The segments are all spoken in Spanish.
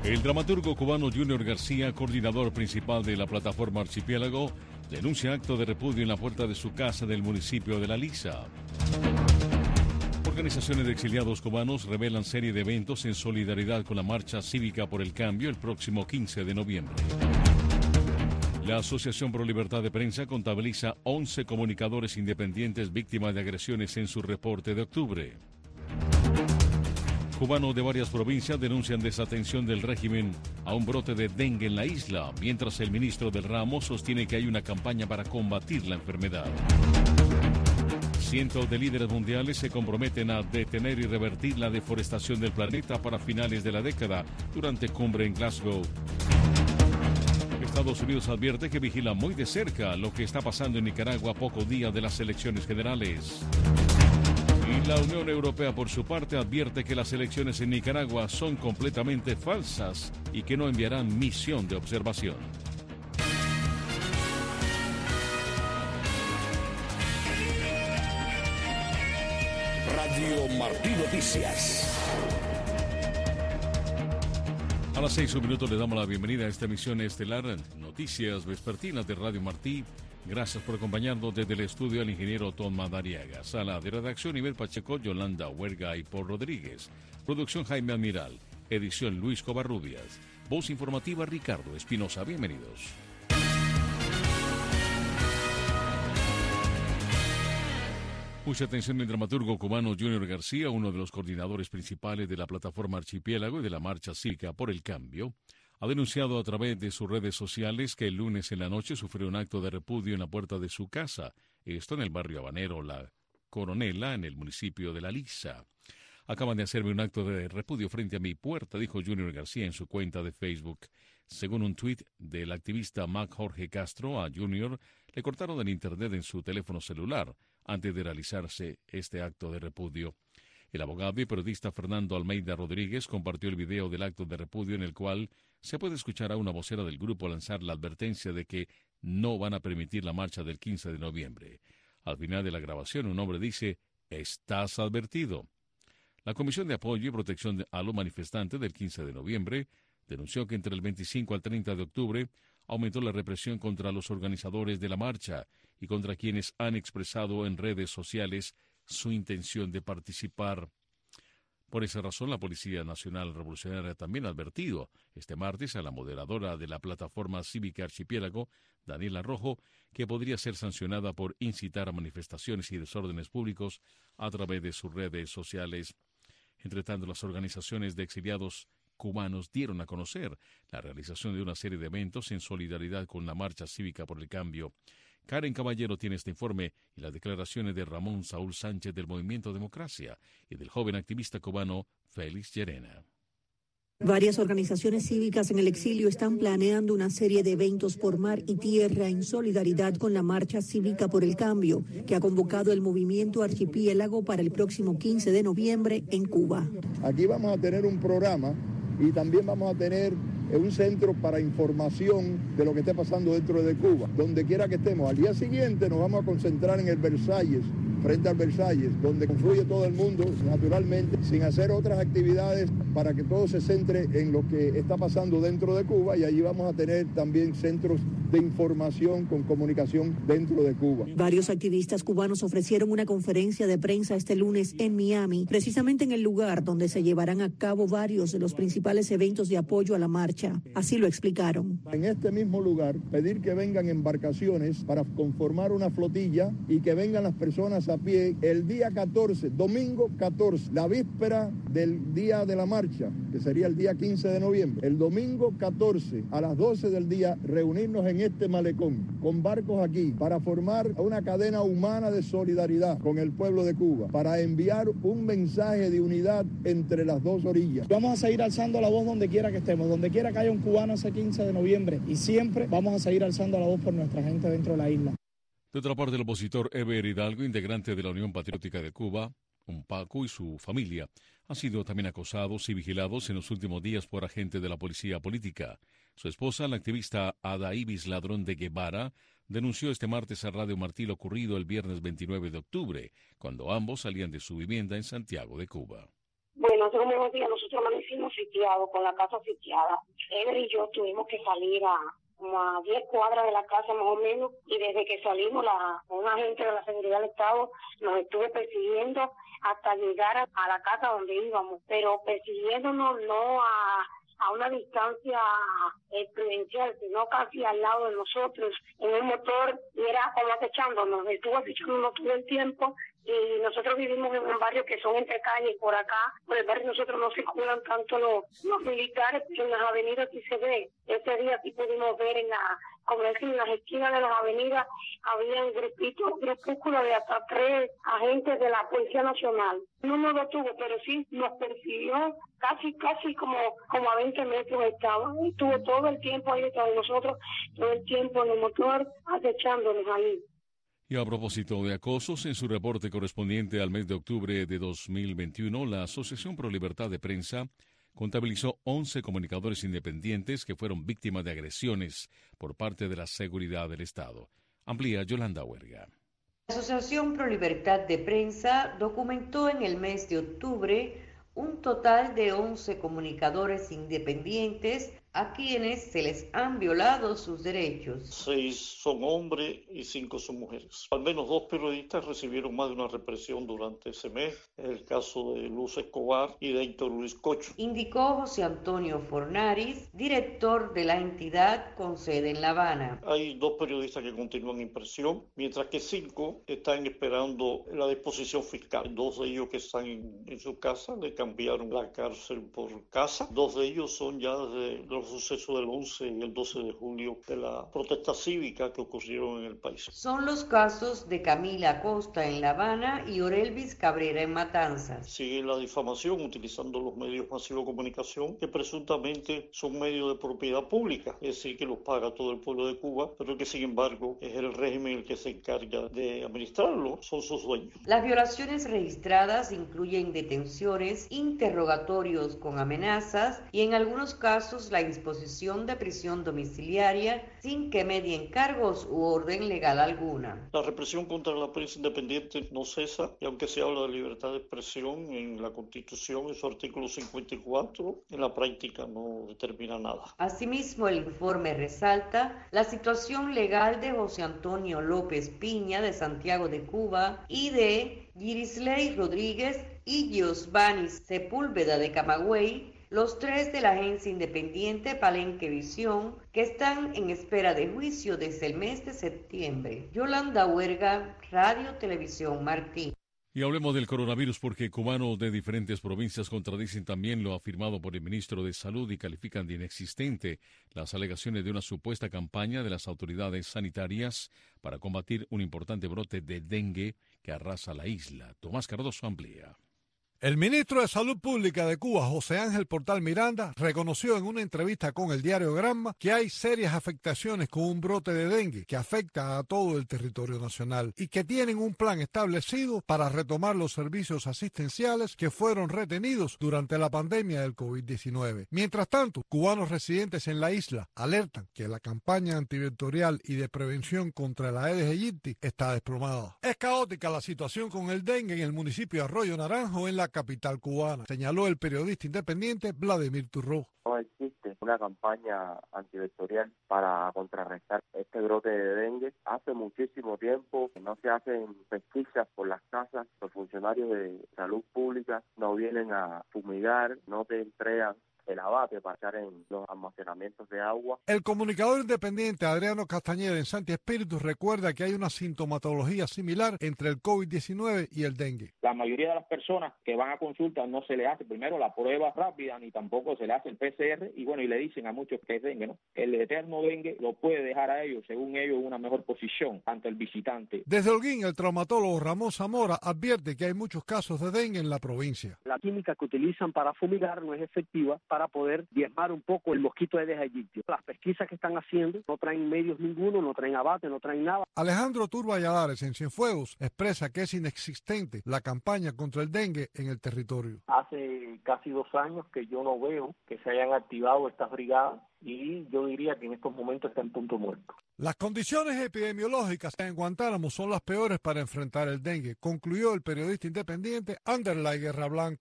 El dramaturgo cubano Junior García, coordinador principal de la plataforma Archipiélago, denuncia acto de repudio en la puerta de su casa del municipio de La Lisa. Organizaciones de exiliados cubanos revelan serie de eventos en solidaridad con la Marcha Cívica por el Cambio el próximo 15 de noviembre. La Asociación Pro Libertad de Prensa contabiliza 11 comunicadores independientes víctimas de agresiones en su reporte de octubre. Cubanos de varias provincias denuncian desatención del régimen a un brote de dengue en la isla, mientras el ministro del ramo sostiene que hay una campaña para combatir la enfermedad. Cientos de líderes mundiales se comprometen a detener y revertir la deforestación del planeta para finales de la década durante cumbre en Glasgow. Estados Unidos advierte que vigila muy de cerca lo que está pasando en Nicaragua a pocos días de las elecciones generales. Y la Unión Europea, por su parte, advierte que las elecciones en Nicaragua son completamente falsas y que no enviarán misión de observación. Radio Martí Noticias. A las 6:01 le damos la bienvenida a esta emisión estelar Noticias Vespertinas de Radio Martí. Gracias por acompañarnos desde el estudio al ingeniero Tom Madariaga. Sala de redacción Iber Pacheco, Yolanda Huerga y Paul Rodríguez. Producción Jaime Almiral. Edición Luis Covarrubias. Voz informativa Ricardo Espinosa. Bienvenidos. Mucha atención el dramaturgo cubano Junior García, uno de los coordinadores principales de la plataforma Archipiélago y de la Marcha Cívica por el Cambio, ha denunciado a través de sus redes sociales que el lunes en la noche sufrió un acto de repudio en la puerta de su casa, esto en el barrio habanero La Coronela, en el municipio de La Lisa. Acaban de hacerme un acto de repudio frente a mi puerta, dijo Junior García en su cuenta de Facebook. Según un tuit del activista Mac Jorge Castro, a Junior le cortaron el internet en su teléfono celular antes de realizarse este acto de repudio. El abogado y periodista Fernando Almeida Rodríguez compartió el video del acto de repudio en el cual se puede escuchar a una vocera del grupo lanzar la advertencia de que no van a permitir la marcha del 15 de noviembre. Al final de la grabación, un hombre dice: «Estás advertido». La Comisión de Apoyo y Protección a los Manifestantes del 15 de noviembre denunció que entre el 25 al 30 de octubre aumentó la represión contra los organizadores de la marcha y contra quienes han expresado en redes sociales su intención de participar. Por esa razón, la Policía Nacional Revolucionaria también ha advertido este martes a la moderadora de la plataforma cívica Archipiélago, Daniela Rojo, que podría ser sancionada por incitar a manifestaciones y desórdenes públicos a través de sus redes sociales. Entre tanto, las organizaciones de exiliados cubanos dieron a conocer la realización de una serie de eventos en solidaridad con la Marcha Cívica por el Cambio. Karen Caballero tiene este informe y las declaraciones de Ramón Saúl Sánchez del Movimiento Democracia y del joven activista cubano Félix Llerena. Varias organizaciones cívicas en el exilio están planeando una serie de eventos por mar y tierra en solidaridad con la Marcha Cívica por el Cambio, que ha convocado el movimiento Archipiélago para el próximo 15 de noviembre en Cuba. Aquí vamos a tener un programa y también vamos a tener un centro para información de lo que esté pasando dentro de Cuba, donde quiera que estemos. Al día siguiente nos vamos a concentrar en el Versalles, frente al Versalles, donde confluye todo el mundo, naturalmente, sin hacer otras actividades para que todo se centre en lo que está pasando dentro de Cuba, y allí vamos a tener también centros de información con comunicación dentro de Cuba. Varios activistas cubanos ofrecieron una conferencia de prensa este lunes en Miami, precisamente en el lugar donde se llevarán a cabo varios de los principales eventos de apoyo a la marcha. Así lo explicaron. En este mismo lugar, pedir que vengan embarcaciones para conformar una flotilla y que vengan las personas a pie el día 14, domingo 14, la víspera del día de la marcha, que sería el día 15 de noviembre. El domingo 14 a las 12 del día reunirnos en este malecón con barcos aquí para formar una cadena humana de solidaridad con el pueblo de Cuba, para enviar un mensaje de unidad entre las dos orillas. Vamos a seguir alzando la voz donde quiera que estemos, donde quiera que haya un cubano ese 15 de noviembre, y siempre vamos a seguir alzando la voz por nuestra gente dentro de la isla. De otra parte, el opositor Eber Hidalgo, integrante de la Unión Patriótica de Cuba, Paco, y su familia han sido también acosados y vigilados en los últimos días por agentes de la policía política. Su esposa, la activista Ada Ibis Ladrón de Guevara, denunció este martes a Radio Martí lo ocurrido el viernes 29 de octubre, cuando ambos salían de su vivienda en Santiago de Cuba. Bueno, hace como unos días nosotros amanecimos sitiados, con la casa sitiada. Él y yo tuvimos que salir como a 10 cuadras de la casa más o menos, y desde que salimos un agente de la seguridad del Estado nos estuvo persiguiendo hasta llegar a la casa donde íbamos, pero persiguiéndonos no a una distancia prudencial, sino casi al lado de nosotros, en un motor, y era como acechándonos, estuvo acechándonos todo el tiempo. Y nosotros vivimos en un barrio que son entre calles, por acá, por el barrio nosotros no circulan tanto los militares, pero en las avenidas sí se ve. Ese día sí pudimos ver en las esquinas de las avenidas, habían grupúsculos de hasta 3 agentes de la Policía Nacional. No nos detuvo, pero sí nos persiguió, casi como a 20 metros estaba. Estuvo todo el tiempo ahí detrás de nosotros, todo el tiempo en el motor, acechándonos ahí. Y a propósito de acosos, en su reporte correspondiente al mes de octubre de 2021, la Asociación Pro Libertad de Prensa contabilizó 11 comunicadores independientes que fueron víctimas de agresiones por parte de la seguridad del Estado. Amplía Yolanda Huerga. La Asociación Pro Libertad de Prensa documentó en el mes de octubre un total de 11 comunicadores independientes a quienes se les han violado sus derechos. 6 son hombres y 5 son mujeres. Al menos 2 periodistas recibieron más de una represión durante ese mes. El caso de Luz Escobar y de Héctor Luis Cocho. Indicó José Antonio Fornaris, director de la entidad con sede en La Habana. Hay 2 periodistas que continúan en prisión, mientras que 5 están esperando la disposición fiscal. 2 de ellos que están en su casa, le cambiaron la cárcel por casa. 2 de ellos son ya de los sucesos del 11 y el 12 de julio de la protesta cívica que ocurrieron en el país. Son los casos de Camila Acosta en La Habana y Orelvis Cabrera en Matanzas. Sigue la difamación utilizando los medios masivos de comunicación que presuntamente son medios de propiedad pública, es decir, que los paga todo el pueblo de Cuba, pero que sin embargo es el régimen el que se encarga de administrarlo, son sus dueños. Las violaciones registradas incluyen detenciones, interrogatorios con amenazas y en algunos casos la disposición de prisión domiciliaria sin que medien cargos u orden legal alguna. La represión contra la prensa independiente no cesa, y aunque se habla de libertad de expresión en la Constitución, en su artículo 54, en la práctica no determina nada. Asimismo, el informe resalta la situación legal de José Antonio López Piña de Santiago de Cuba y de Yirisley Rodríguez y Giosvani Sepúlveda de Camagüey, los 3 de la agencia independiente Palenque Visión, que están en espera de juicio desde el mes de septiembre. Yolanda Huerga, Radio Televisión Martín. Y hablemos del coronavirus porque cubanos de diferentes provincias contradicen también lo afirmado por el ministro de Salud y califican de inexistente las alegaciones de una supuesta campaña de las autoridades sanitarias para combatir un importante brote de dengue que arrasa la isla. Tomás Cardoso amplía. El ministro de Salud Pública de Cuba, José Ángel Portal Miranda, reconoció en una entrevista con el diario Granma que hay serias afectaciones con un brote de dengue que afecta a todo el territorio nacional y que tienen un plan establecido para retomar los servicios asistenciales que fueron retenidos durante la pandemia del COVID-19. Mientras tanto, cubanos residentes en la isla alertan que la campaña antivectorial y de prevención contra la Aedes aegypti está desplomada. Es caótica la situación con el dengue en el municipio de Arroyo Naranjo, en la capital cubana, señaló el periodista independiente Vladimir Turró. No existe una campaña antivectorial para contrarrestar este brote de dengue. Hace muchísimo tiempo que no se hacen pesquisas por las casas, los funcionarios de salud pública no vienen a fumigar, no te entregan el abate para echar en los almacenamientos de agua. El comunicador independiente Adriano Castañeda en Santi Espíritu recuerda que hay una sintomatología similar entre el COVID-19 y el dengue. La mayoría de las personas que van a consulta no se le hace primero la prueba rápida ni tampoco se le hace el PCR y le dicen a muchos que es dengue, ¿no? El eterno dengue lo puede dejar a ellos, según ellos, en una mejor posición ante el visitante. Desde Holguín, el traumatólogo Ramón Zamora advierte que hay muchos casos de dengue en la provincia. La química que utilizan para fumigar no es efectiva para poder diezmar un poco el mosquito Aedes aegypti. Las pesquisas que están haciendo no traen medios ninguno, no traen abate, no traen nada. Alejandro Turba Valladares en Cienfuegos expresa que es inexistente la campaña contra el dengue en el territorio. Hace casi 2 años que yo no veo que se hayan activado estas brigadas y yo diría que en estos momentos está en punto muerto. Las condiciones epidemiológicas en Guantánamo son las peores para enfrentar el dengue, concluyó el periodista independiente Anderlay Guerra Blanco. El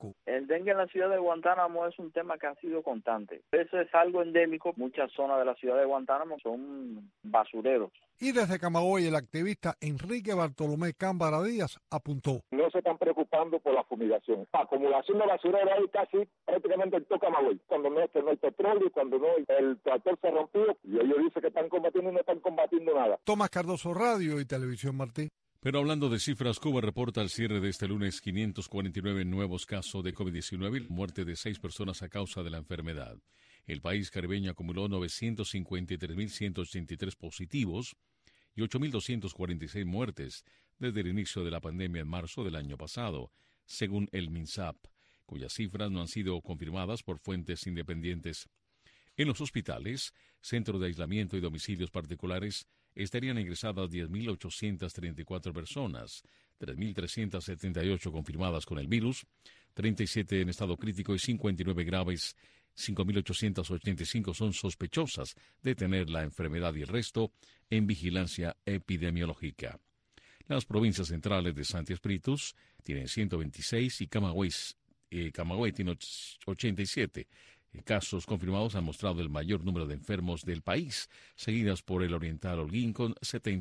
dengue en la ciudad de Guantánamo es un tema que ha sido constante. Eso es algo endémico. Muchas zonas de la ciudad de Guantánamo son basureros. Y desde Camagüey, el activista Enrique Bartolomé Cámbara Díaz apuntó. No se están preocupando por la fumigación. La acumulación de basurero hay casi prácticamente en todo Camagüey. Cuando no hay petróleo, cuando no el tractor se rompió, y ellos dicen que están combatiendo y no están combatiendo nada. Tomás Cardoso, Radio y Televisión Martí. Pero hablando de cifras, Cuba reporta al cierre de este lunes 549 nuevos casos de COVID-19 y muerte de 6 personas a causa de la enfermedad. El país caribeño acumuló 953.183 positivos y 8.246 muertes desde el inicio de la pandemia en marzo del año pasado, según el MINSAP, cuyas cifras no han sido confirmadas por fuentes independientes. En los hospitales, centros de aislamiento y domicilios particulares estarían ingresadas 10.834 personas, 3.378 confirmadas con el virus, 37 en estado crítico y 59 graves. 5.885 son sospechosas de tener la enfermedad y el resto en vigilancia epidemiológica. Las provincias centrales de Santi Espíritus tienen 126 y Camagüey tiene 87. Casos confirmados han mostrado el mayor número de enfermos del país, seguidas por el Oriental Holguín con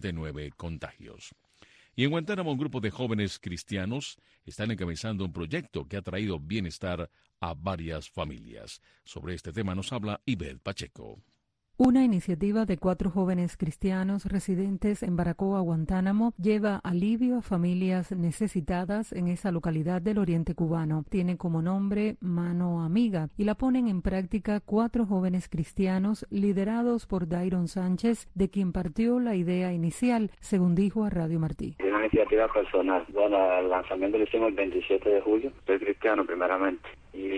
79 contagios. Y en Guantánamo, un grupo de jóvenes cristianos están encabezando un proyecto que ha traído bienestar a varias familias. Sobre este tema nos habla Ivette Pacheco. Una iniciativa de 4 jóvenes cristianos residentes en Baracoa, Guantánamo, lleva alivio a familias necesitadas en esa localidad del oriente cubano. Tiene como nombre Mano Amiga y la ponen en práctica 4 jóvenes cristianos liderados por Dairon Sánchez, de quien partió la idea inicial, según dijo a Radio Martí. Es una iniciativa personal. Bueno, el lanzamiento lo hicimos el 27 de julio. Soy cristiano primeramente.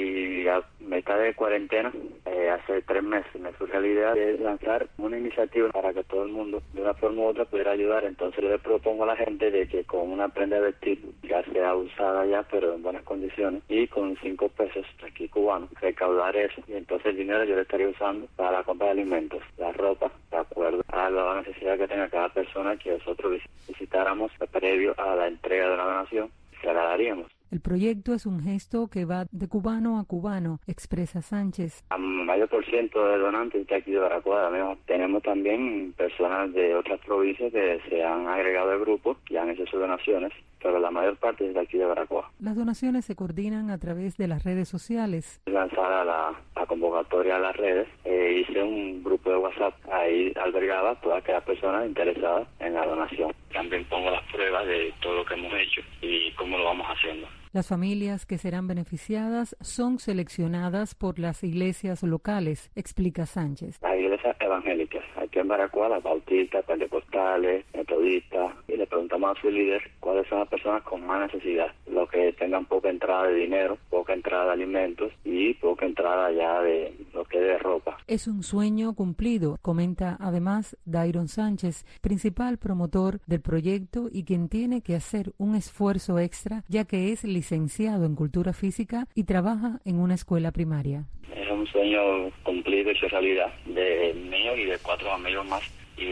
Y a mitad de cuarentena, hace 3 meses, me surge la idea de lanzar una iniciativa para que todo el mundo, de una forma u otra, pudiera ayudar. Entonces le propongo a la gente de que con una prenda de vestir, ya sea usada ya, pero en buenas condiciones, y con 5 pesos aquí cubanos, recaudar eso. Y entonces el dinero yo lo estaría usando para la compra de alimentos, la ropa, de acuerdo a la necesidad que tenga cada persona que nosotros visitáramos previo a la entrega de una donación, se la daríamos. El proyecto es un gesto que va de cubano a cubano, expresa Sánchez. El mayor % de donantes de aquí de Baracoa. Tenemos también personas de otras provincias que se han agregado al grupo y han hecho sus donaciones, pero la mayor parte es de aquí de Baracoa. Las donaciones se coordinan a través de las redes sociales. Lanzada la convocatoria a las redes, hice un grupo de WhatsApp, ahí albergaba todas aquellas personas interesadas en la donación. También pongo las pruebas de todo lo que hemos hecho y cómo lo vamos haciendo. Las familias que serán beneficiadas son seleccionadas por las iglesias locales, explica Sánchez. Las iglesias evangélicas, aquí en Baracoa, las bautistas, pentecostales, metodistas, y le preguntamos a su líder cuáles son las personas con más necesidad, los que tengan poca entrada de dinero, poca entrada de alimentos y poca entrada ya de lo que es de ropa. Es un sueño cumplido, comenta además Dairon Sánchez, principal promotor del proyecto y quien tiene que hacer un esfuerzo extra, ya que es licenciado en Cultura Física y trabaja en una escuela primaria. Es un sueño cumplido, hecho realidad, de mío y de 4 amigos más,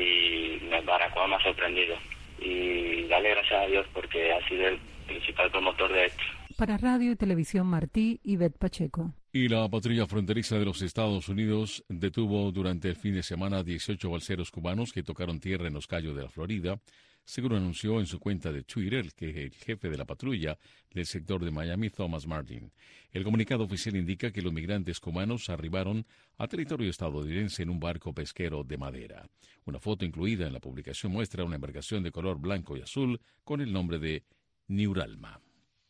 y Baracoa me ha sorprendido. Y darle gracias a Dios porque ha sido el principal promotor de esto. Para Radio y Televisión Martí, Ivette Pacheco. Y la patrulla fronteriza de los Estados Unidos detuvo durante el fin de semana 18 balseros cubanos que tocaron tierra en Los Cayos de la Florida, según anunció en su cuenta de Twitter el jefe de la patrulla del sector de Miami, Thomas Martin. El comunicado oficial indica que los migrantes cubanos arribaron a territorio estadounidense en un barco pesquero de madera. Una foto incluida en la publicación muestra una embarcación de color blanco y azul con el nombre de Neuralma.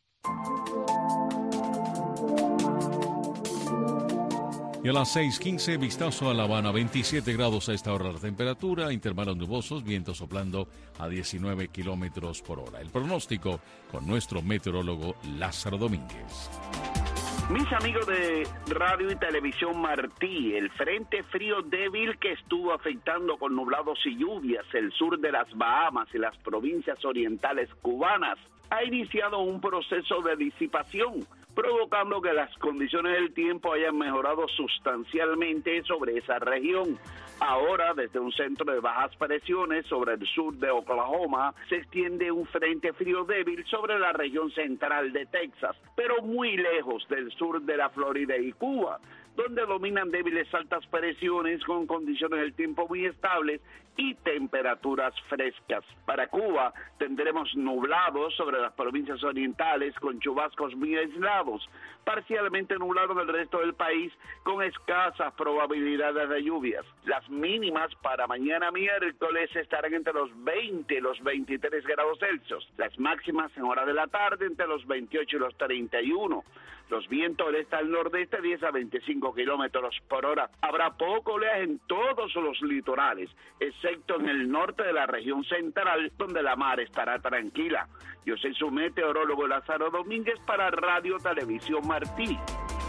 Y a las 6:15, vistazo a La Habana, 27 grados a esta hora la temperatura, intervalos nubosos, viento soplando a 19 kilómetros por hora. El pronóstico con nuestro meteorólogo Lázaro Domínguez. Mis amigos de Radio y Televisión Martí, el frente frío débil que estuvo afectando con nublados y lluvias el sur de las Bahamas y las provincias orientales cubanas ha iniciado un proceso de disipación, provocando que las condiciones del tiempo hayan mejorado sustancialmente sobre esa región. Ahora, desde un centro de bajas presiones sobre el sur de Oklahoma, se extiende un frente frío débil sobre la región central de Texas, pero muy lejos del sur de la Florida y Cuba, donde dominan débiles altas presiones con condiciones del tiempo muy estables y temperaturas frescas. Para Cuba tendremos nublados sobre las provincias orientales con chubascos muy aislados, parcialmente nublado en el resto del país con escasas probabilidades de lluvias. Las mínimas para mañana miércoles estarán entre los 20 y los 23 grados Celsius, las máximas en hora de la tarde entre los 28 y los 31. Los vientos del este al nordeste 10 a 25 kilómetros por hora. Habrá poco oleaje en todos los litorales, excepto en el norte de la región central, donde la mar estará tranquila. Yo soy su meteorólogo Lázaro Domínguez para Radio Televisión Martí.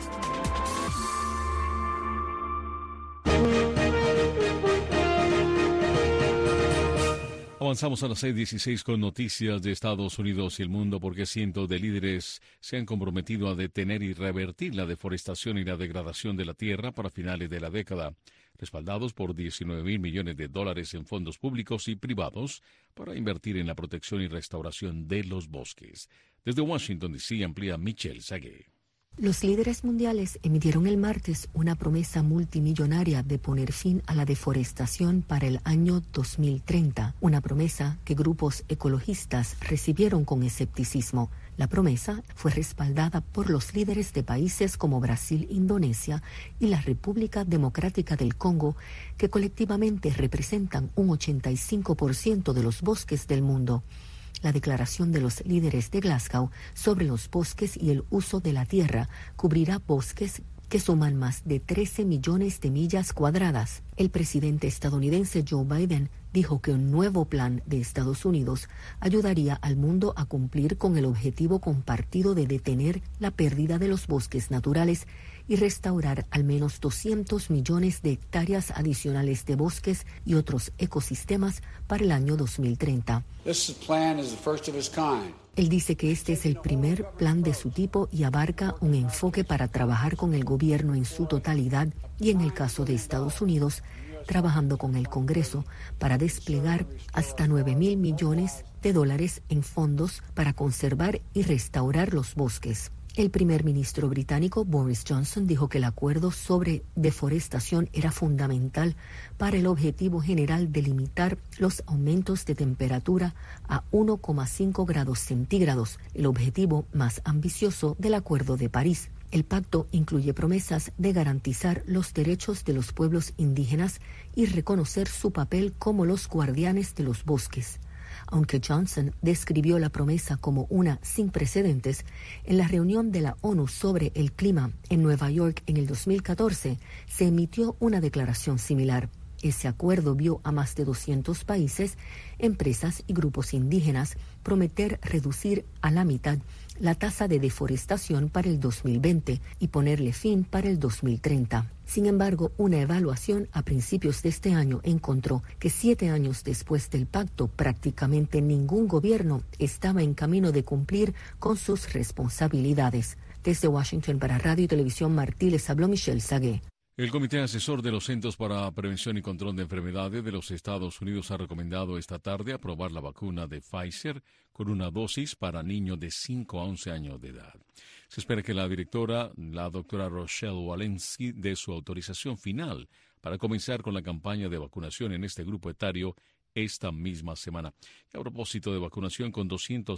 Avanzamos a las 6:16 con noticias de Estados Unidos y el mundo, porque cientos de líderes se han comprometido a detener y revertir la deforestación y la degradación de la tierra para finales de la década, respaldados por $19,000 millones en fondos públicos y privados para invertir en la protección y restauración de los bosques. Desde Washington, D.C., amplía Michelle Sagué. Los líderes mundiales emitieron el martes una promesa multimillonaria de poner fin a la deforestación para el año 2030, una promesa que grupos ecologistas recibieron con escepticismo. La promesa fue respaldada por los líderes de países como Brasil, Indonesia y la República Democrática del Congo, que colectivamente representan un 85% de los bosques del mundo. La declaración de los líderes de Glasgow sobre los bosques y el uso de la tierra cubrirá bosques que suman más de 13 millones de millas cuadradas. El presidente estadounidense Joe Biden dijo que un nuevo plan de Estados Unidos ayudaría al mundo a cumplir con el objetivo compartido de detener la pérdida de los bosques naturales y restaurar al menos 200 millones de hectáreas adicionales de bosques y otros ecosistemas para el año 2030. Él dice que este es el primer plan de su tipo y abarca un enfoque para trabajar con el gobierno en su totalidad y, en el caso de Estados Unidos, trabajando con el Congreso para desplegar hasta $9,000 millones en fondos para conservar y restaurar los bosques. El primer ministro británico Boris Johnson dijo que el acuerdo sobre deforestación era fundamental para el objetivo general de limitar los aumentos de temperatura a 1,5 grados centígrados, el objetivo más ambicioso del Acuerdo de París. El pacto incluye promesas de garantizar los derechos de los pueblos indígenas y reconocer su papel como los guardianes de los bosques. Aunque Johnson describió la promesa como una sin precedentes, en la reunión de la ONU sobre el clima en Nueva York en el 2014 se emitió una declaración similar. Ese acuerdo vio a más de 200 países, empresas y grupos indígenas prometer reducir a la mitad la tasa de deforestación para el 2020 y ponerle fin para el 2030. Sin embargo, una evaluación a principios de este año encontró que 7 años después del pacto, prácticamente ningún gobierno estaba en camino de cumplir con sus responsabilidades. Desde Washington para Radio y Televisión Martí les habló Michelle Sagué. El Comité Asesor de los Centros para Prevención y Control de Enfermedades de los Estados Unidos ha recomendado esta tarde aprobar la vacuna de Pfizer con una dosis para niños de 5 a 11 años de edad. Se espera que la directora, la doctora Rochelle Walensky, dé su autorización final para comenzar con la campaña de vacunación en este grupo etario esta misma semana. Y a propósito de vacunación, con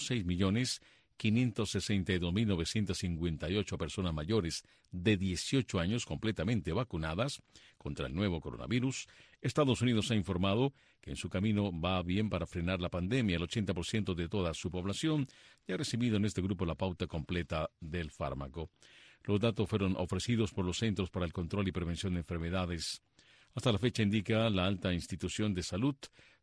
206.562.958 personas mayores de 18 años completamente vacunadas contra el nuevo coronavirus, Estados Unidos ha informado que en su camino va bien para frenar la pandemia. El 80% de toda su población ya ha recibido en este grupo la pauta completa del fármaco. Los datos fueron ofrecidos por los Centros para el Control y Prevención de Enfermedades. Hasta la fecha, indica la alta institución de salud,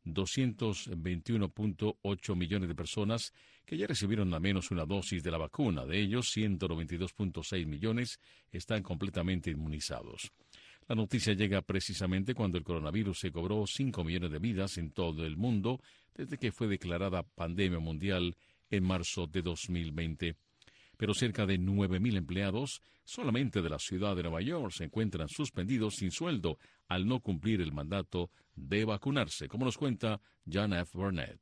221.8 millones de personas que ya recibieron al menos una dosis de la vacuna. De ellos, 192.6 millones están completamente inmunizados. La noticia llega precisamente cuando el coronavirus se cobró 5 millones de vidas en todo el mundo desde que fue declarada pandemia mundial en marzo de 2020. pero cerca de 9.000 empleados solamente de la ciudad de Nueva York se encuentran suspendidos sin sueldo al no cumplir el mandato de vacunarse, como nos cuenta John F. Burnett.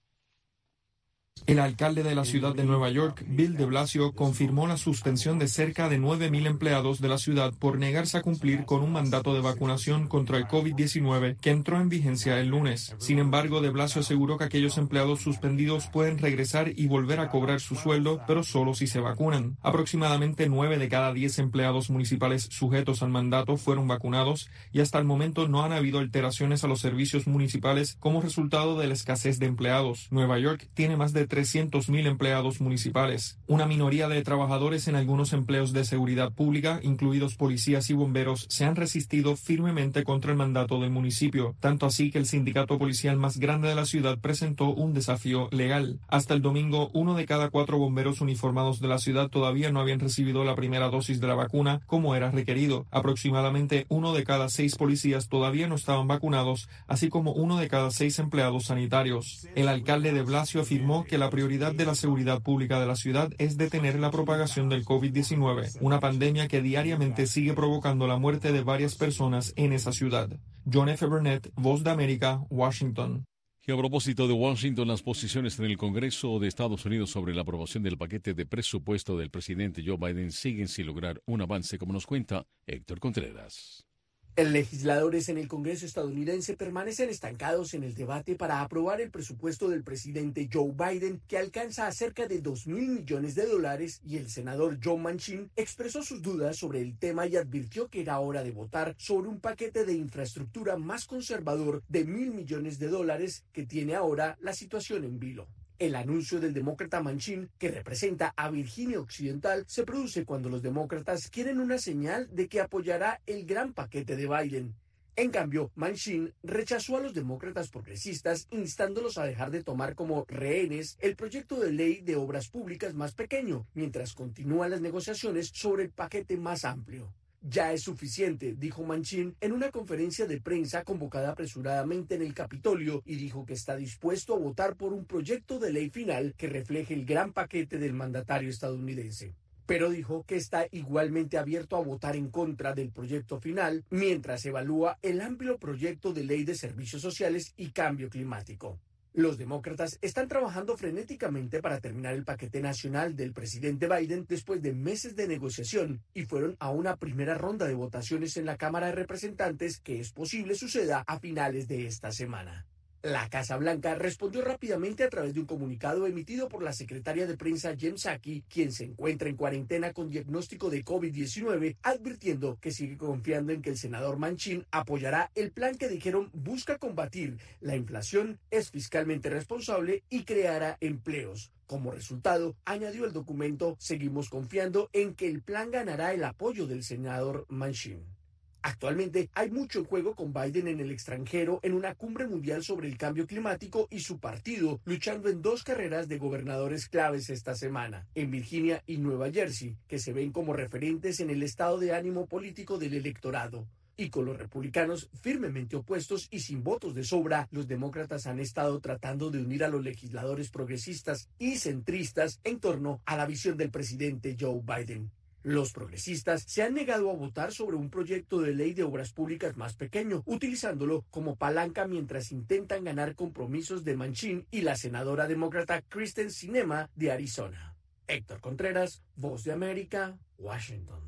El alcalde de la ciudad de Nueva York, Bill de Blasio, confirmó la suspensión de cerca de 9.000 empleados de la ciudad por negarse a cumplir con un mandato de vacunación contra el COVID-19 que entró en vigencia el lunes. Sin embargo, de Blasio aseguró que aquellos empleados suspendidos pueden regresar y volver a cobrar su sueldo, pero solo si se vacunan. Aproximadamente 9 de cada 10 empleados municipales sujetos al mandato fueron vacunados y hasta el momento no han habido alteraciones a los servicios municipales como resultado de la escasez de empleados. Nueva York tiene más de 300.000 empleados municipales. Una minoría de trabajadores en algunos empleos de seguridad pública, incluidos policías y bomberos, se han resistido firmemente contra el mandato del municipio, tanto así que el sindicato policial más grande de la ciudad presentó un desafío legal. Hasta el domingo, 1 de cada 4 bomberos uniformados de la ciudad todavía no habían recibido la primera dosis de la vacuna como era requerido. Aproximadamente 1 de cada 6 policías todavía no estaban vacunados, así como 1 de cada 6 empleados sanitarios. El alcalde de Blasio afirmó que la prioridad de la seguridad pública de la ciudad es detener la propagación del COVID-19, una pandemia que diariamente sigue provocando la muerte de varias personas en esa ciudad. John F. Burnett, Voz de América, Washington. Y a propósito de Washington, las posiciones en el Congreso de Estados Unidos sobre la aprobación del paquete de presupuesto del presidente Joe Biden siguen sin lograr un avance, como nos cuenta Héctor Contreras. Legisladores en el Congreso estadounidense permanecen estancados en el debate para aprobar el presupuesto del presidente Joe Biden, que alcanza a cerca de $2.000 millones, y el senador Joe Manchin expresó sus dudas sobre el tema y advirtió que era hora de votar sobre un paquete de infraestructura más conservador de $1.000 millones que tiene ahora la situación en vilo. El anuncio del demócrata Manchin, que representa a Virginia Occidental, se produce cuando los demócratas quieren una señal de que apoyará el gran paquete de Biden. En cambio, Manchin rechazó a los demócratas progresistas, instándolos a dejar de tomar como rehenes el proyecto de ley de obras públicas más pequeño, mientras continúan las negociaciones sobre el paquete más amplio. Ya es suficiente, dijo Manchin en una conferencia de prensa convocada apresuradamente en el Capitolio, y dijo que está dispuesto a votar por un proyecto de ley final que refleje el gran paquete del mandatario estadounidense. Pero dijo que está igualmente abierto a votar en contra del proyecto final mientras evalúa el amplio proyecto de ley de servicios sociales y cambio climático. Los demócratas están trabajando frenéticamente para terminar el paquete nacional del presidente Biden después de meses de negociación y fueron a una primera ronda de votaciones en la Cámara de Representantes que es posible suceda a finales de esta semana. La Casa Blanca respondió rápidamente a través de un comunicado emitido por la secretaria de prensa Jen Psaki, quien se encuentra en cuarentena con diagnóstico de COVID-19, advirtiendo que sigue confiando en que el senador Manchin apoyará el plan que dijeron busca combatir la inflación, es fiscalmente responsable y creará empleos. Como resultado, añadió el documento, seguimos confiando en que el plan ganará el apoyo del senador Manchin. Actualmente hay mucho en juego con Biden en el extranjero en una cumbre mundial sobre el cambio climático y su partido luchando en 2 carreras de gobernadores claves esta semana, en Virginia y Nueva Jersey, que se ven como referentes en el estado de ánimo político del electorado. Y con los republicanos firmemente opuestos y sin votos de sobra, los demócratas han estado tratando de unir a los legisladores progresistas y centristas en torno a la visión del presidente Joe Biden. Los progresistas se han negado a votar sobre un proyecto de ley de obras públicas más pequeño, utilizándolo como palanca mientras intentan ganar compromisos de Manchin y la senadora demócrata Kyrsten Sinema de Arizona. Héctor Contreras, Voz de América, Washington.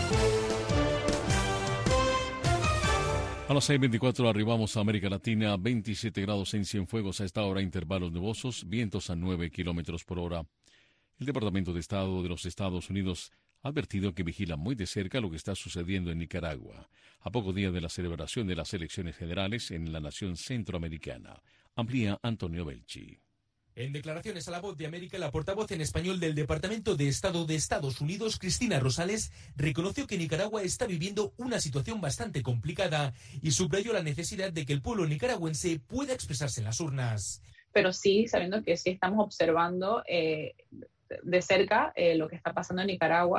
A las 6:24 arribamos a América Latina, 27 grados en Cienfuegos a esta hora, intervalos nubosos, vientos a 9 kilómetros por hora. El Departamento de Estado de los Estados Unidos ha advertido que vigila muy de cerca lo que está sucediendo en Nicaragua, a pocos días de la celebración de las elecciones generales en la nación centroamericana. Amplía Antonio Belchi. En declaraciones a La Voz de América, la portavoz en español del Departamento de Estado de Estados Unidos, Cristina Rosales, reconoció que Nicaragua está viviendo una situación bastante complicada y subrayó la necesidad de que el pueblo nicaragüense pueda expresarse en las urnas. Pero sí, sabiendo que sí estamos observando de cerca lo que está pasando en Nicaragua,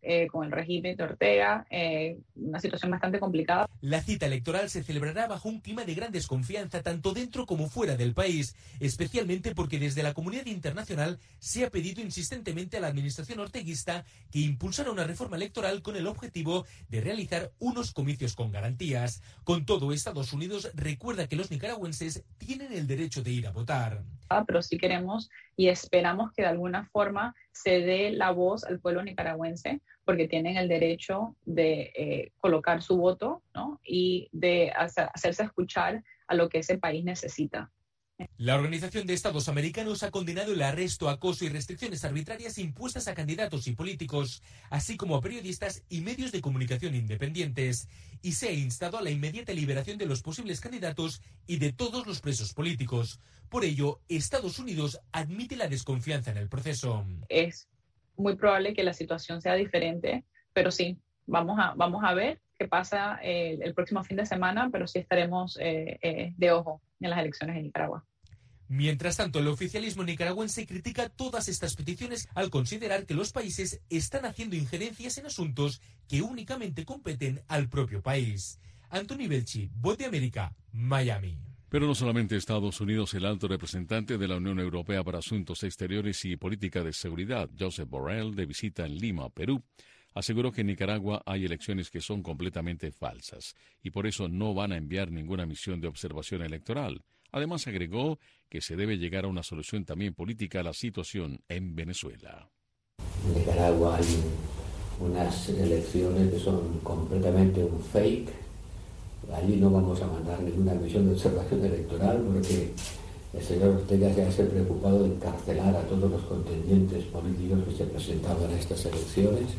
con el régimen de Ortega, una situación bastante complicada. La cita electoral se celebrará bajo un clima de gran desconfianza tanto dentro como fuera del país, especialmente porque desde la comunidad internacional se ha pedido insistentemente a la administración orteguista que impulsara una reforma electoral con el objetivo de realizar unos comicios con garantías. Con todo, Estados Unidos recuerda que los nicaragüenses tienen el derecho de ir a votar. Pero sí queremos y esperamos que de alguna forma se dé la voz al pueblo nicaragüense, porque tienen el derecho de colocar su voto, ¿no? Y de hacerse escuchar a lo que ese país necesita. La Organización de Estados Americanos ha condenado el arresto, acoso y restricciones arbitrarias impuestas a candidatos y políticos, así como a periodistas y medios de comunicación independientes, y se ha instado a la inmediata liberación de los posibles candidatos y de todos los presos políticos. Por ello, Estados Unidos admite la desconfianza en el proceso. Es muy probable que la situación sea diferente, pero sí, vamos a ver qué pasa el próximo fin de semana, pero sí estaremos de ojo en las elecciones en Nicaragua. Mientras tanto, el oficialismo nicaragüense critica todas estas peticiones al considerar que los países están haciendo injerencias en asuntos que únicamente competen al propio país. Anthony Belchi, Voz de América, Miami. Pero no solamente Estados Unidos, el alto representante de la Unión Europea para Asuntos Exteriores y Política de Seguridad, Josep Borrell, de visita en Lima, Perú, aseguró que en Nicaragua hay elecciones que son completamente falsas y por eso no van a enviar ninguna misión de observación electoral. Además, agregó que se debe llegar a una solución también política a la situación en Venezuela. En Nicaragua hay unas elecciones que son completamente un fake. Allí no vamos a mandar ninguna misión de observación electoral porque el señor Ortega se ha preocupado de encarcelar a todos los contendientes políticos que se presentaban a estas elecciones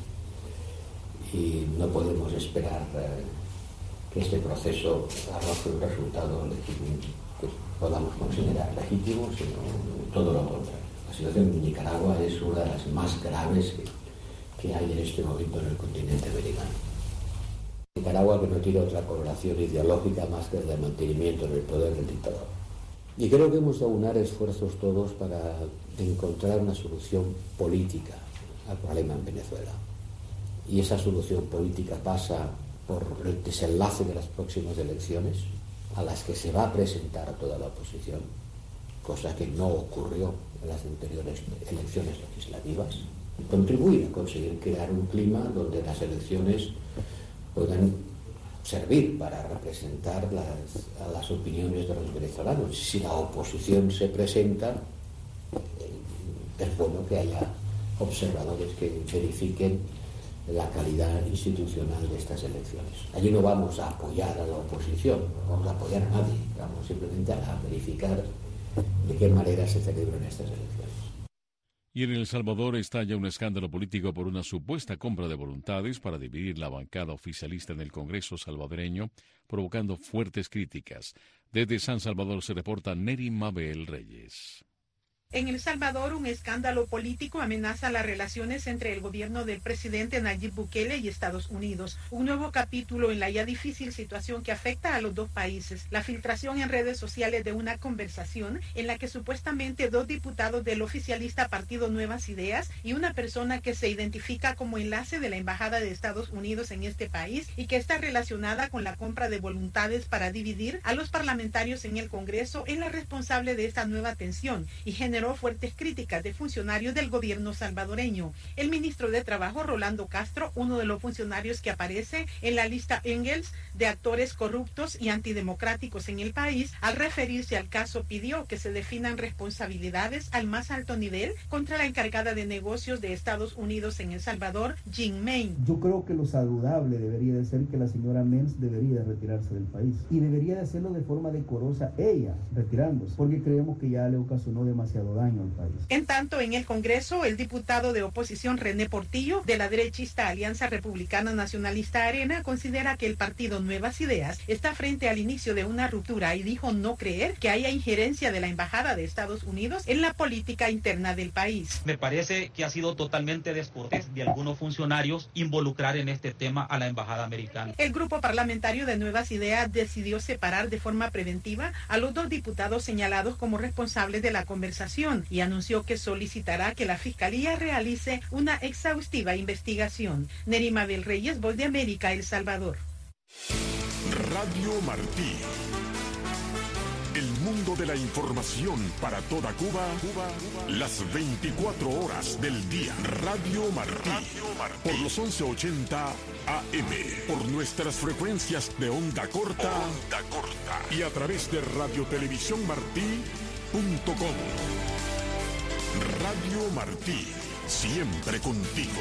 y no podemos esperar que este proceso arroje un resultado legítimo, que podamos considerar legítimo, sino todo lo contrario. La situación en Nicaragua es una de las más graves que hay en este momento en el continente americano. Nicaragua que no tiene otra coloración ideológica más que el de mantenimiento del poder del dictador. Y creo que hemos de aunar esfuerzos todos para encontrar una solución política al problema en Venezuela. Y esa solución política pasa por el desenlace de las próximas elecciones, a las que se va a presentar toda la oposición, cosa que no ocurrió en las anteriores elecciones legislativas, y contribuir a conseguir crear un clima donde las elecciones puedan servir para representar a las opiniones de los venezolanos. Si la oposición se presenta, es bueno que haya observadores que verifiquen la calidad institucional de estas elecciones. Allí no vamos a apoyar a la oposición, no vamos a apoyar a nadie, vamos simplemente a verificar de qué manera se celebran estas elecciones. Y en El Salvador estalla un escándalo político por una supuesta compra de voluntades para dividir la bancada oficialista en el Congreso salvadoreño, provocando fuertes críticas. Desde San Salvador se reporta Neri Mabel Reyes. En El Salvador, un escándalo político amenaza las relaciones entre el gobierno del presidente Nayib Bukele y Estados Unidos. Un nuevo capítulo en la ya difícil situación que afecta a los dos países. La filtración en redes sociales de una conversación en la que supuestamente dos diputados del oficialista Partido Nuevas Ideas y una persona que se identifica como enlace de la Embajada de Estados Unidos en este país y que está relacionada con la compra de voluntades para dividir a los parlamentarios en el Congreso es la responsable de esta nueva tensión y generó fuertes críticas de funcionarios del gobierno salvadoreño. El ministro de Trabajo, Rolando Castro, uno de los funcionarios que aparece en la lista Engels de actores corruptos y antidemocráticos en el país, al referirse al caso pidió que se definan responsabilidades al más alto nivel contra la encargada de negocios de Estados Unidos en El Salvador, Jean Main. Yo creo que lo saludable debería de ser que la señora Mens debería retirarse del país y debería de hacerlo de forma decorosa ella, retirándose, porque creemos que ya le ocasionó demasiado daño al país. En tanto, en el Congreso, el diputado de oposición René Portillo, de la derechista Alianza Republicana Nacionalista Arena, considera que el partido Nuevas Ideas está frente al inicio de una ruptura y dijo no creer que haya injerencia de la Embajada de Estados Unidos en la política interna del país. Me parece que ha sido totalmente descortés de algunos funcionarios involucrar en este tema a la Embajada americana. El grupo parlamentario de Nuevas Ideas decidió separar de forma preventiva a los dos diputados señalados como responsables de la conversación situación y anunció que solicitará que la Fiscalía realice una exhaustiva investigación. Nerima del Reyes, Voz de América, El Salvador. Radio Martí. El mundo de la información para toda Cuba, las 24 horas del día. Radio Martí, por los 1180 AM, por nuestras frecuencias de onda corta, y a través de radiotelevisiónmartí.com. Radio Martí, siempre contigo.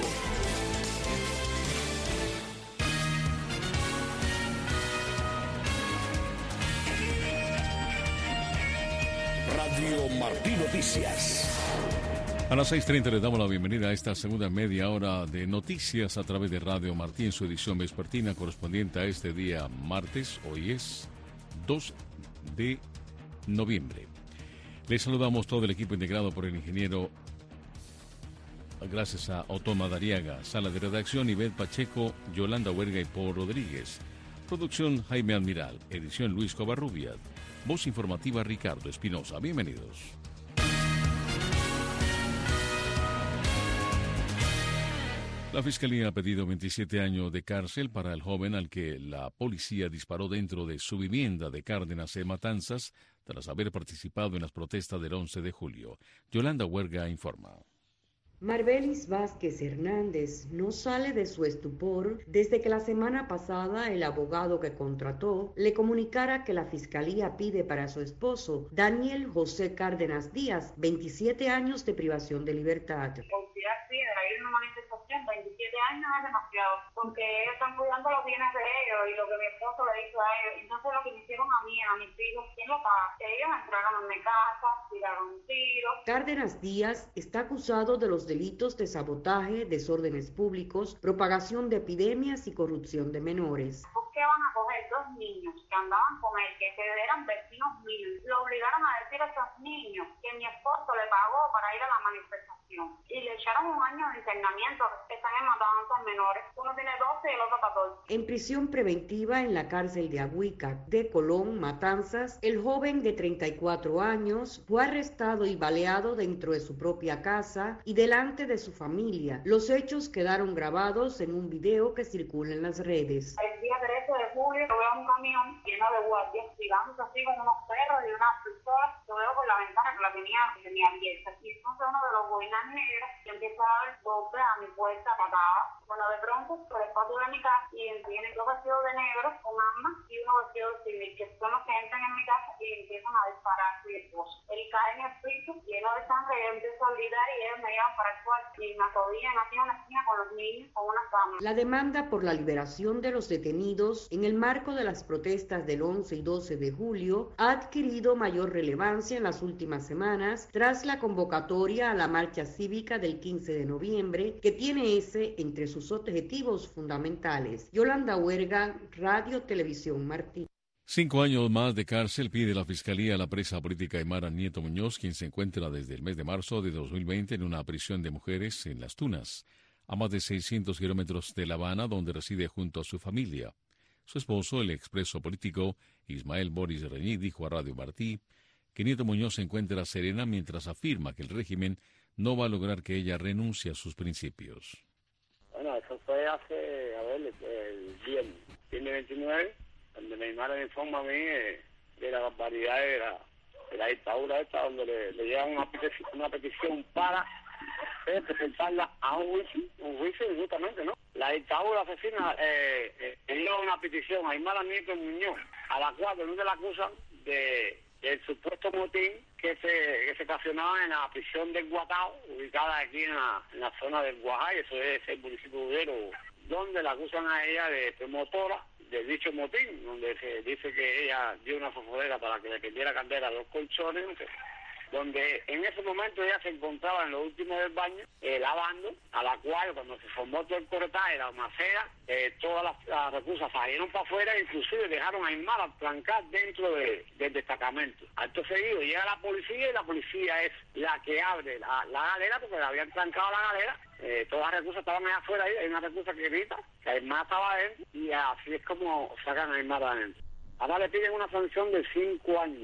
Radio Martí Noticias. A las 6:30 le damos la bienvenida a esta segunda media hora de noticias a través de Radio Martí en su edición vespertina correspondiente a este día martes. Hoy es 2 de noviembre. Les saludamos todo el equipo integrado por el ingeniero, gracias a Otón Madariaga, sala de redacción Ivette Pacheco, Yolanda Huerga y Paul Rodríguez. Producción Jaime Admiral, edición Luis Covarrubias. Voz informativa Ricardo Espinosa. Bienvenidos. La Fiscalía ha pedido 27 años de cárcel para el joven al que la policía disparó dentro de su vivienda de Cárdenas en Matanzas tras haber participado en las protestas del 11 de julio. Yolanda Huerga informa. Marbelis Vázquez Hernández no sale de su estupor desde que la semana pasada el abogado que contrató le comunicara que la Fiscalía pide para su esposo, Daniel José Cárdenas Díaz, 27 años de privación de libertad. Una manifestación, 27 años es demasiado, porque ellos están cuidando los bienes de ellos y lo que mi esposo le hizo a ellos. Entonces lo que me hicieron a mí, a mis hijos, ¿quién lo paga? Ellos entraron en mi casa, tiraron un tiro. Cárdenas Díaz está acusado de los delitos de sabotaje, desórdenes públicos, propagación de epidemias y corrupción de menores. ¿Por qué van a coger dos niños que andaban con él, que eran vecinos míos? Lo obligaron a decir a esos niños que mi esposo le pagó para ir a la manifestación y le echaron un año de internamiento. Están en matanzas menores. Uno tiene 12 y el otro 14. En prisión preventiva en la cárcel de Agüica de Colón, Matanzas, el joven de 34 años fue arrestado y baleado dentro de su propia casa y delante de su familia. Los hechos quedaron grabados en un video que circula en las redes. El día 13 de julio yo veo un camión lleno de guardias llegando así con unos perros y unas pistolas. Yo veo por la ventana que la tenía abierta. Y entonces uno de los boinas negros que empieza a dar golpes a mi puerta, patada. Bueno, de pronto por el patio de mi casa y vienen dos vestidos de negros con armas y uno vestido de civil, que son los que entran en mi casa y empiezan a disparar a mi esposo. Él cae en el piso lleno de sangre y yo empiezo a gritar y ellos me llevan para el cuarto y me atodillan aquí en una esquina con los niños con una cama. La demanda por la liberación de los detenidos en el marco de las protestas del 11 y 12 de julio ha adquirido mayor relevancia en las últimas semanas tras la convocatoria a la marcha cívica del 15 de noviembre, que tiene ese entre sus objetivos fundamentales. Yolanda Huerga, Radio Televisión Martí. 5 años más de cárcel pide la Fiscalía a la presa política Aymara Nieto Muñoz, quien se encuentra desde el mes de marzo de 2020 en una prisión de mujeres en Las Tunas, a más de 600 kilómetros de La Habana, donde reside junto a su familia. Su esposo, el expreso político Ismael Boris Reñí, dijo a Radio Martí que Nieto Muñoz se encuentra serena mientras afirma que el régimen no va a lograr que ella renuncie a sus principios. Bueno, eso fue hace, el viernes 29, donde Neymar me informa a mí de la barbaridad de la dictadura esta, donde le llevan una petición para presentarla a un juicio justamente, ¿no? La dictadura asesina le dio una petición a Aymara Nieto Muñoz, a la cual donde la acusan del supuesto motín que se ocasionaba en la prisión del Guatao, ubicada aquí en la zona del Guajay, eso es el municipio de Udero, donde la acusan a ella de promotora de dicho motín, donde se dice que ella dio una fosforera para que le perdiera candela a los colchones, donde en ese momento ella se encontraba en lo último del baño, lavando, a la cual cuando se formó todo el corretaje, la macea, todas las reclusas salieron para afuera, inclusive dejaron a Aymara trancar dentro del destacamento. Acto seguido llega la policía y la policía es la que abre la galera, porque le habían trancado la galera. Todas las reclusas estaban allá afuera, hay una reclusa que grita que Aymara estaba adentro, y así es como sacan a Aymara adentro. Ahora le piden una sanción de 5 años.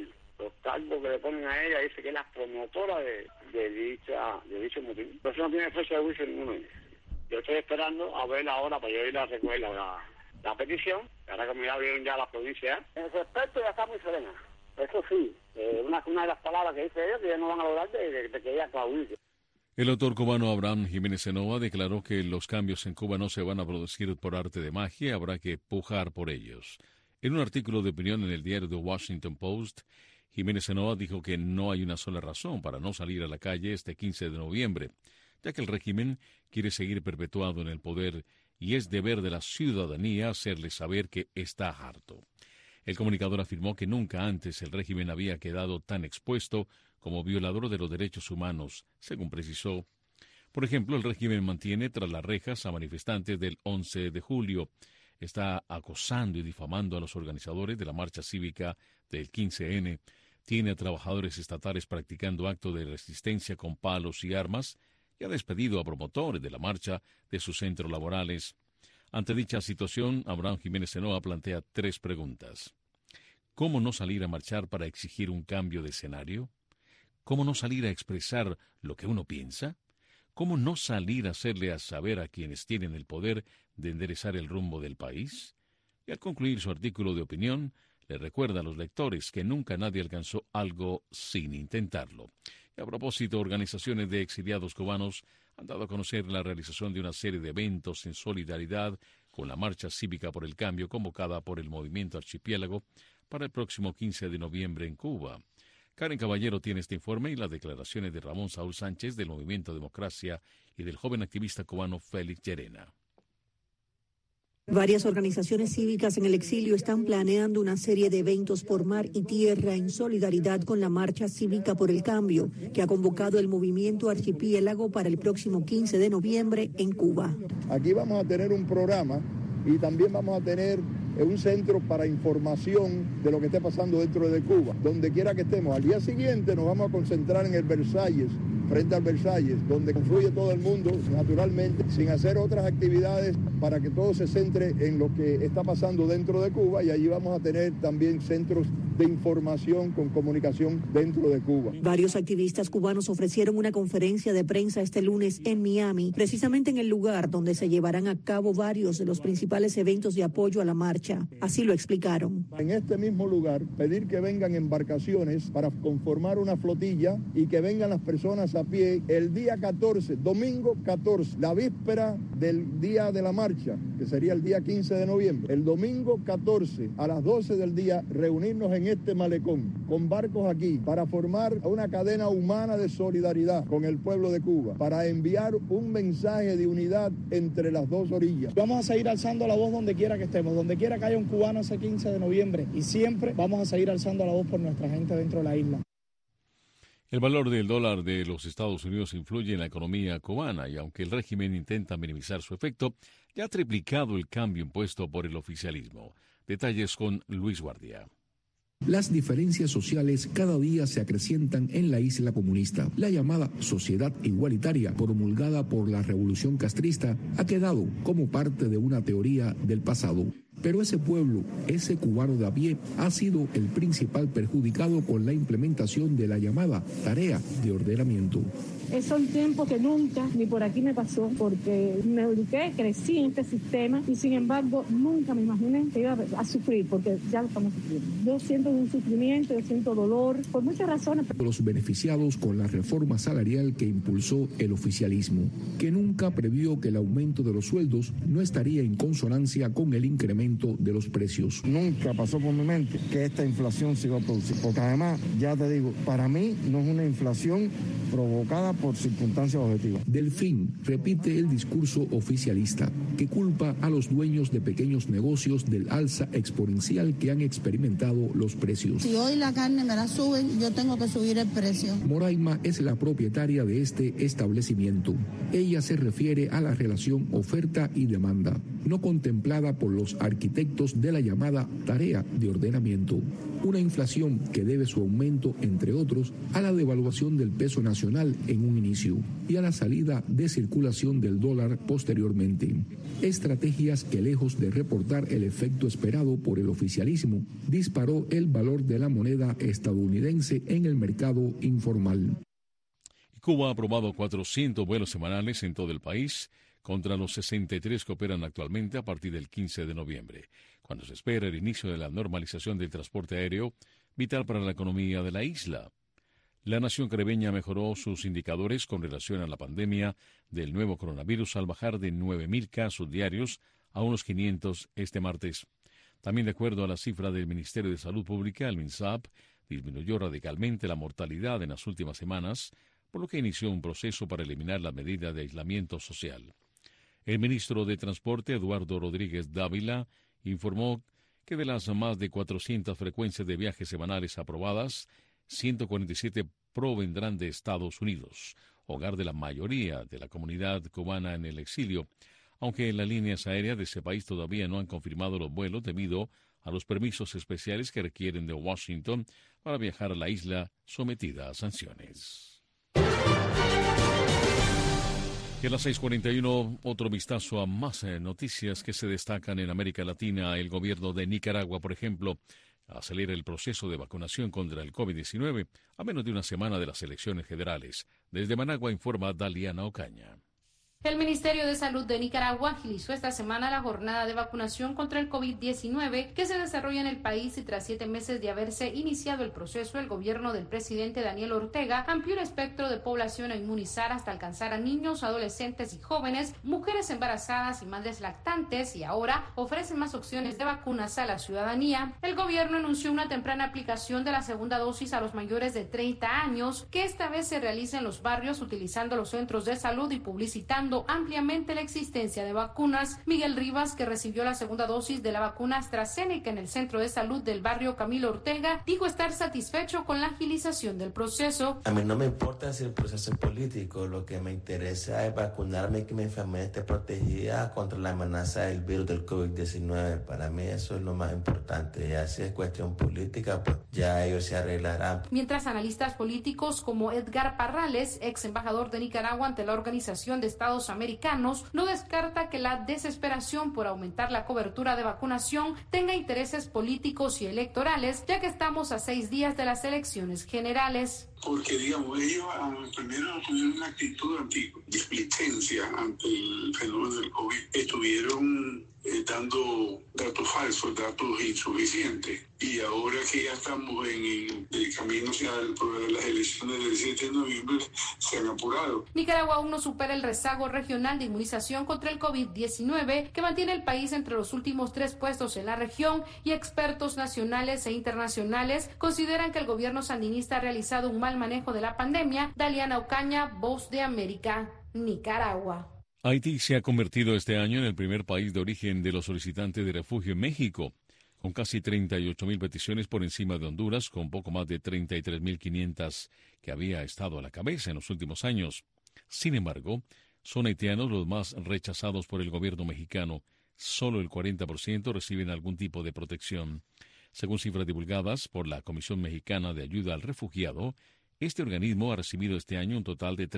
los cargos que le ponen a ella, dice que es la promotora de dicho motivo. Pero eso no tiene fecha de juicio ninguno. Yo estoy esperando a ver ahora para yo ir a recoger la petición, ahora que me abrieron ya la provincia. En ese aspecto ya está muy serena. Eso sí, una de las palabras que dice ella que ya no van a lograr de que ella claudique. El autor cubano Abraham Jiménez Enoa declaró que los cambios en Cuba no se van a producir por arte de magia, habrá que pujar por ellos. En un artículo de opinión en el diario The Washington Post, Jiménez Enoa dijo que no hay una sola razón para no salir a la calle este 15 de noviembre, ya que el régimen quiere seguir perpetuado en el poder y es deber de la ciudadanía hacerle saber que está harto. El comunicador afirmó que nunca antes el régimen había quedado tan expuesto como violador de los derechos humanos, según precisó. Por ejemplo, el régimen mantiene tras las rejas a manifestantes del 11 de julio. Está acosando y difamando a los organizadores de la marcha cívica del 15N. Tiene a trabajadores estatales practicando actos de resistencia con palos y armas y ha despedido a promotores de la marcha de sus centros laborales. Ante dicha situación, Abraham Jiménez Enoa plantea 3 preguntas. ¿Cómo no salir a marchar para exigir un cambio de escenario? ¿Cómo no salir a expresar lo que uno piensa? ¿Cómo no salir a hacerle a saber a quienes tienen el poder de enderezar el rumbo del país? Y al concluir su artículo de opinión, le recuerda a los lectores que nunca nadie alcanzó algo sin intentarlo. Y a propósito, organizaciones de exiliados cubanos han dado a conocer la realización de una serie de eventos en solidaridad con la Marcha Cívica por el Cambio convocada por el Movimiento Archipiélago para el próximo 15 de noviembre en Cuba. Karen Caballero tiene este informe y las declaraciones de Ramón Saúl Sánchez del Movimiento Democracia y del joven activista cubano Félix Llerena. Varias organizaciones cívicas en el exilio están planeando una serie de eventos por mar y tierra en solidaridad con la Marcha Cívica por el Cambio, que ha convocado el Movimiento Archipiélago para el próximo 15 de noviembre en Cuba. Aquí vamos a tener un programa y también vamos a tener un centro para información de lo que esté pasando dentro de Cuba, donde quiera que estemos. Al día siguiente nos vamos a concentrar en el Versalles, frente al Versalles, donde confluye todo el mundo, naturalmente, sin hacer otras actividades para que todo se centre en lo que está pasando dentro de Cuba, y allí vamos a tener también centros de información con comunicación dentro de Cuba. Varios activistas cubanos ofrecieron una conferencia de prensa este lunes en Miami, precisamente en el lugar donde se llevarán a cabo varios de los principales eventos de apoyo a la marcha. Así lo explicaron. En este mismo lugar, pedir que vengan embarcaciones para conformar una flotilla y que vengan las personas a pie el día 14, domingo 14, la víspera del día de la marcha, que sería el día 15 de noviembre. El domingo 14 a las 12 del día reunirnos en este malecón con barcos aquí para formar una cadena humana de solidaridad con el pueblo de Cuba, para enviar un mensaje de unidad entre las dos orillas. Vamos a seguir alzando la voz donde quiera que estemos, donde quiera que haya un cubano ese 15 de noviembre, y siempre vamos a seguir alzando la voz por nuestra gente dentro de la isla. El valor del dólar de los Estados Unidos influye en la economía cubana y aunque el régimen intenta minimizar su efecto, ya ha triplicado el cambio impuesto por el oficialismo. Detalles con Luis Guardia. Las diferencias sociales cada día se acrecientan en la isla comunista. La llamada sociedad igualitaria, promulgada por la revolución castrista, ha quedado como parte de una teoría del pasado. Pero ese pueblo, ese cubano de a pie, ha sido el principal perjudicado con la implementación de la llamada tarea de ordenamiento. Son tiempos que nunca ni por aquí me pasó, porque me eduqué, crecí en este sistema y sin embargo nunca me imaginé que iba a sufrir, porque ya lo estamos sufriendo. Yo siento un sufrimiento, yo siento dolor, por muchas razones. Los beneficiados con la reforma salarial que impulsó el oficialismo, que nunca previó que el aumento de los sueldos no estaría en consonancia con el incremento de los precios. Nunca pasó por mi mente que esta inflación se iba a producir, porque además, ya te digo, para mí no es una inflación provocada por circunstancias objetivas. Delfín repite el discurso oficialista que culpa a los dueños de pequeños negocios del alza exponencial que han experimentado los precios. Si hoy la carne me la suben, yo tengo que subir el precio. Moraima es la propietaria de este establecimiento. Ella se refiere a la relación oferta y demanda, no contemplada por los arquitectos de la llamada tarea de ordenamiento. Una inflación que debe su aumento, entre otros, a la devaluación del peso nacional en un un inicio y a la salida de circulación del dólar posteriormente. Estrategias que, lejos de reportar el efecto esperado por el oficialismo, disparó el valor de la moneda estadounidense en el mercado informal. Cuba ha aprobado 400 vuelos semanales en todo el país, contra los 63 que operan actualmente a partir del 15 de noviembre, cuando se espera el inicio de la normalización del transporte aéreo, vital para la economía de la isla. La nación caribeña mejoró sus indicadores con relación a la pandemia del nuevo coronavirus al bajar de 9.000 casos diarios a unos 500 este martes. También, de acuerdo a la cifra del Ministerio de Salud Pública, el MINSAP disminuyó radicalmente la mortalidad en las últimas semanas, por lo que inició un proceso para eliminar la medida de aislamiento social. El ministro de Transporte, Eduardo Rodríguez Dávila, informó que de las más de 400 frecuencias de viajes semanales aprobadas, 147 provendrán de Estados Unidos, hogar de la mayoría de la comunidad cubana en el exilio, aunque las líneas aéreas de ese país todavía no han confirmado los vuelos debido a los permisos especiales que requieren de Washington para viajar a la isla sometida a sanciones. Y a las 6:41, otro vistazo a más noticias que se destacan en América Latina. El gobierno de Nicaragua, por ejemplo, acelera el proceso de vacunación contra el COVID-19 a menos de una semana de las elecciones generales. Desde Managua informa Daliana Ocaña. El Ministerio de Salud de Nicaragua agilizó esta semana la jornada de vacunación contra el COVID-19 que se desarrolla en el país y tras 7 meses de haberse iniciado el proceso, el gobierno del presidente Daniel Ortega amplió el espectro de población a inmunizar hasta alcanzar a niños, adolescentes y jóvenes, mujeres embarazadas y madres lactantes, y ahora ofrece más opciones de vacunas a la ciudadanía. El gobierno anunció una temprana aplicación de la segunda dosis a los mayores de 30 años, que esta vez se realiza en los barrios utilizando los centros de salud y publicitando ampliamente la existencia de vacunas. Miguel Rivas, que recibió la segunda dosis de la vacuna AstraZeneca en el centro de salud del barrio Camilo Ortega, dijo estar satisfecho con la agilización del proceso. A mí no me importa si el proceso es político, lo que me interesa es vacunarme y que mi familia esté protegida contra la amenaza del virus del COVID-19. Para mí eso es lo más importante. Ya si es cuestión política, pues ya ellos se arreglarán. Mientras analistas políticos como Edgar Parrales, ex embajador de Nicaragua ante la Organización de Estados Americanos, no descarta que la desesperación por aumentar la cobertura de vacunación tenga intereses políticos y electorales, ya que estamos a 6 días de las elecciones generales. Porque, digamos, ellos primero tuvieron una actitud displicencia ante el fenómeno del COVID. Estuvieron dando datos falsos, datos insuficientes. Y ahora que ya estamos en el camino hacia las elecciones del 7 de noviembre, se han apurado. Nicaragua aún no supera el rezago regional de inmunización contra el COVID-19 que mantiene el país entre los últimos 3 puestos en la región, y expertos nacionales e internacionales consideran que el gobierno sandinista ha realizado un mal manejo de la pandemia. Daliana Ocaña, Voz de América, Nicaragua. Haití se ha convertido este año en el primer país de origen de los solicitantes de refugio en México, con casi 38.000 peticiones por encima de Honduras, con poco más de 33.500 que había estado a la cabeza en los últimos años. Sin embargo, son haitianos los más rechazados por el gobierno mexicano. Solo el 40% reciben algún tipo de protección. Según cifras divulgadas por la Comisión Mexicana de Ayuda al Refugiado, este organismo ha recibido este año un total de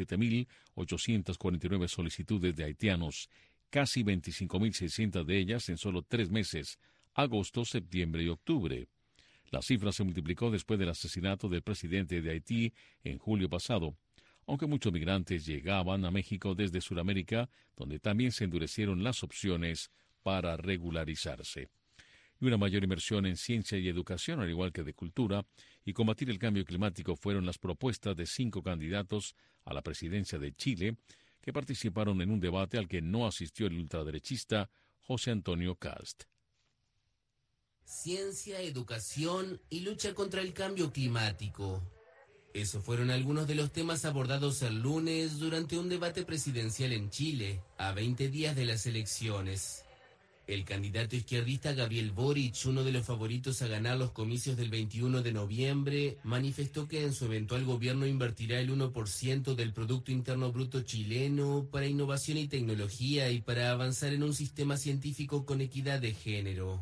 37.849 solicitudes de haitianos, casi 25.600 de ellas en solo 3 meses, agosto, septiembre y octubre. La cifra se multiplicó después del asesinato del presidente de Haití en julio pasado, aunque muchos migrantes llegaban a México desde Sudamérica, donde también se endurecieron las opciones para regularizarse. Y una mayor inversión en ciencia y educación, al igual que de cultura, y combatir el cambio climático fueron las propuestas de 5 candidatos a la presidencia de Chile, que participaron en un debate al que no asistió el ultraderechista José Antonio Kast. Ciencia, educación y lucha contra el cambio climático. Esos fueron algunos de los temas abordados el lunes durante un debate presidencial en Chile, a 20 días de las elecciones. El candidato izquierdista Gabriel Boric, uno de los favoritos a ganar los comicios del 21 de noviembre, manifestó que en su eventual gobierno invertirá el 1% del Producto Interno Bruto chileno para innovación y tecnología y para avanzar en un sistema científico con equidad de género.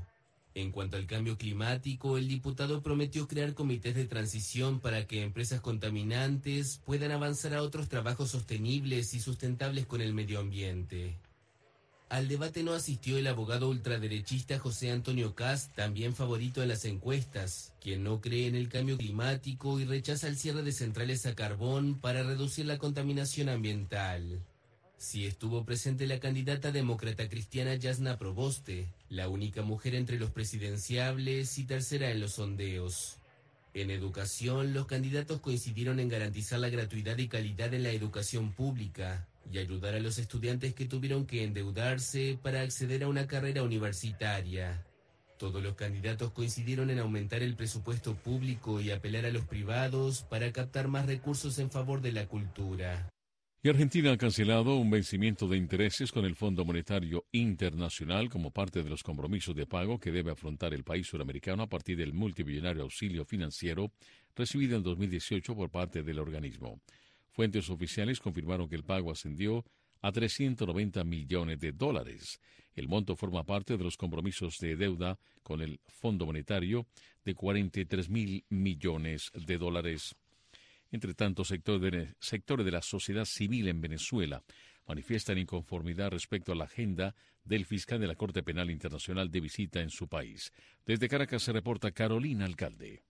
En cuanto al cambio climático, el diputado prometió crear comités de transición para que empresas contaminantes puedan avanzar a otros trabajos sostenibles y sustentables con el medio ambiente. Al debate no asistió el abogado ultraderechista José Antonio Kast, también favorito en las encuestas, quien no cree en el cambio climático y rechaza el cierre de centrales a carbón para reducir la contaminación ambiental. Sí estuvo presente la candidata demócrata cristiana Yasna Proboste, la única mujer entre los presidenciables y tercera en los sondeos. En educación, los candidatos coincidieron en garantizar la gratuidad y calidad en la educación pública y ayudar a los estudiantes que tuvieron que endeudarse para acceder a una carrera universitaria. Todos los candidatos coincidieron en aumentar el presupuesto público y apelar a los privados para captar más recursos en favor de la cultura. Y Argentina ha cancelado un vencimiento de intereses con el Fondo Monetario Internacional como parte de los compromisos de pago que debe afrontar el país suramericano a partir del multimillonario auxilio financiero recibido en 2018 por parte del organismo. Fuentes oficiales confirmaron que el pago ascendió a $390 millones. El monto forma parte de los compromisos de deuda con el Fondo Monetario de $43.000 millones. Entre tanto, sectores de la sociedad civil en Venezuela manifiestan inconformidad respecto a la agenda del fiscal de la Corte Penal Internacional de visita en su país. Desde Caracas se reporta Carolina Alcalde.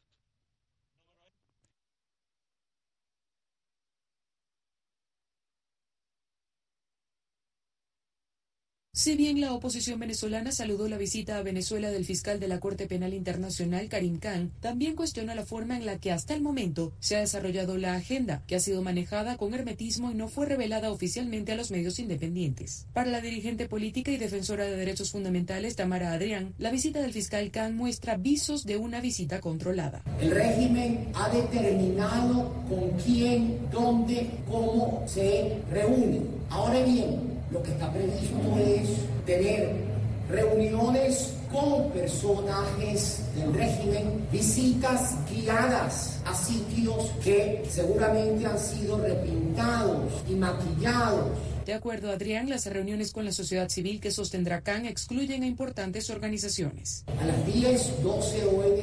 Si bien la oposición venezolana saludó la visita a Venezuela del fiscal de la Corte Penal Internacional, Karim Khan, también cuestiona la forma en la que hasta el momento se ha desarrollado la agenda, que ha sido manejada con hermetismo y no fue revelada oficialmente a los medios independientes. Para la dirigente política y defensora de derechos fundamentales, Tamara Adrián, la visita del fiscal Khan muestra visos de una visita controlada. El régimen ha determinado con quién, dónde, cómo se reúne. Ahora bien, lo que está previsto es tener reuniones con personajes del régimen, visitas guiadas a sitios que seguramente han sido repintados y maquillados. De acuerdo a Adrián, las reuniones con la sociedad civil que sostendrá Khan excluyen a importantes organizaciones. A las 10, 12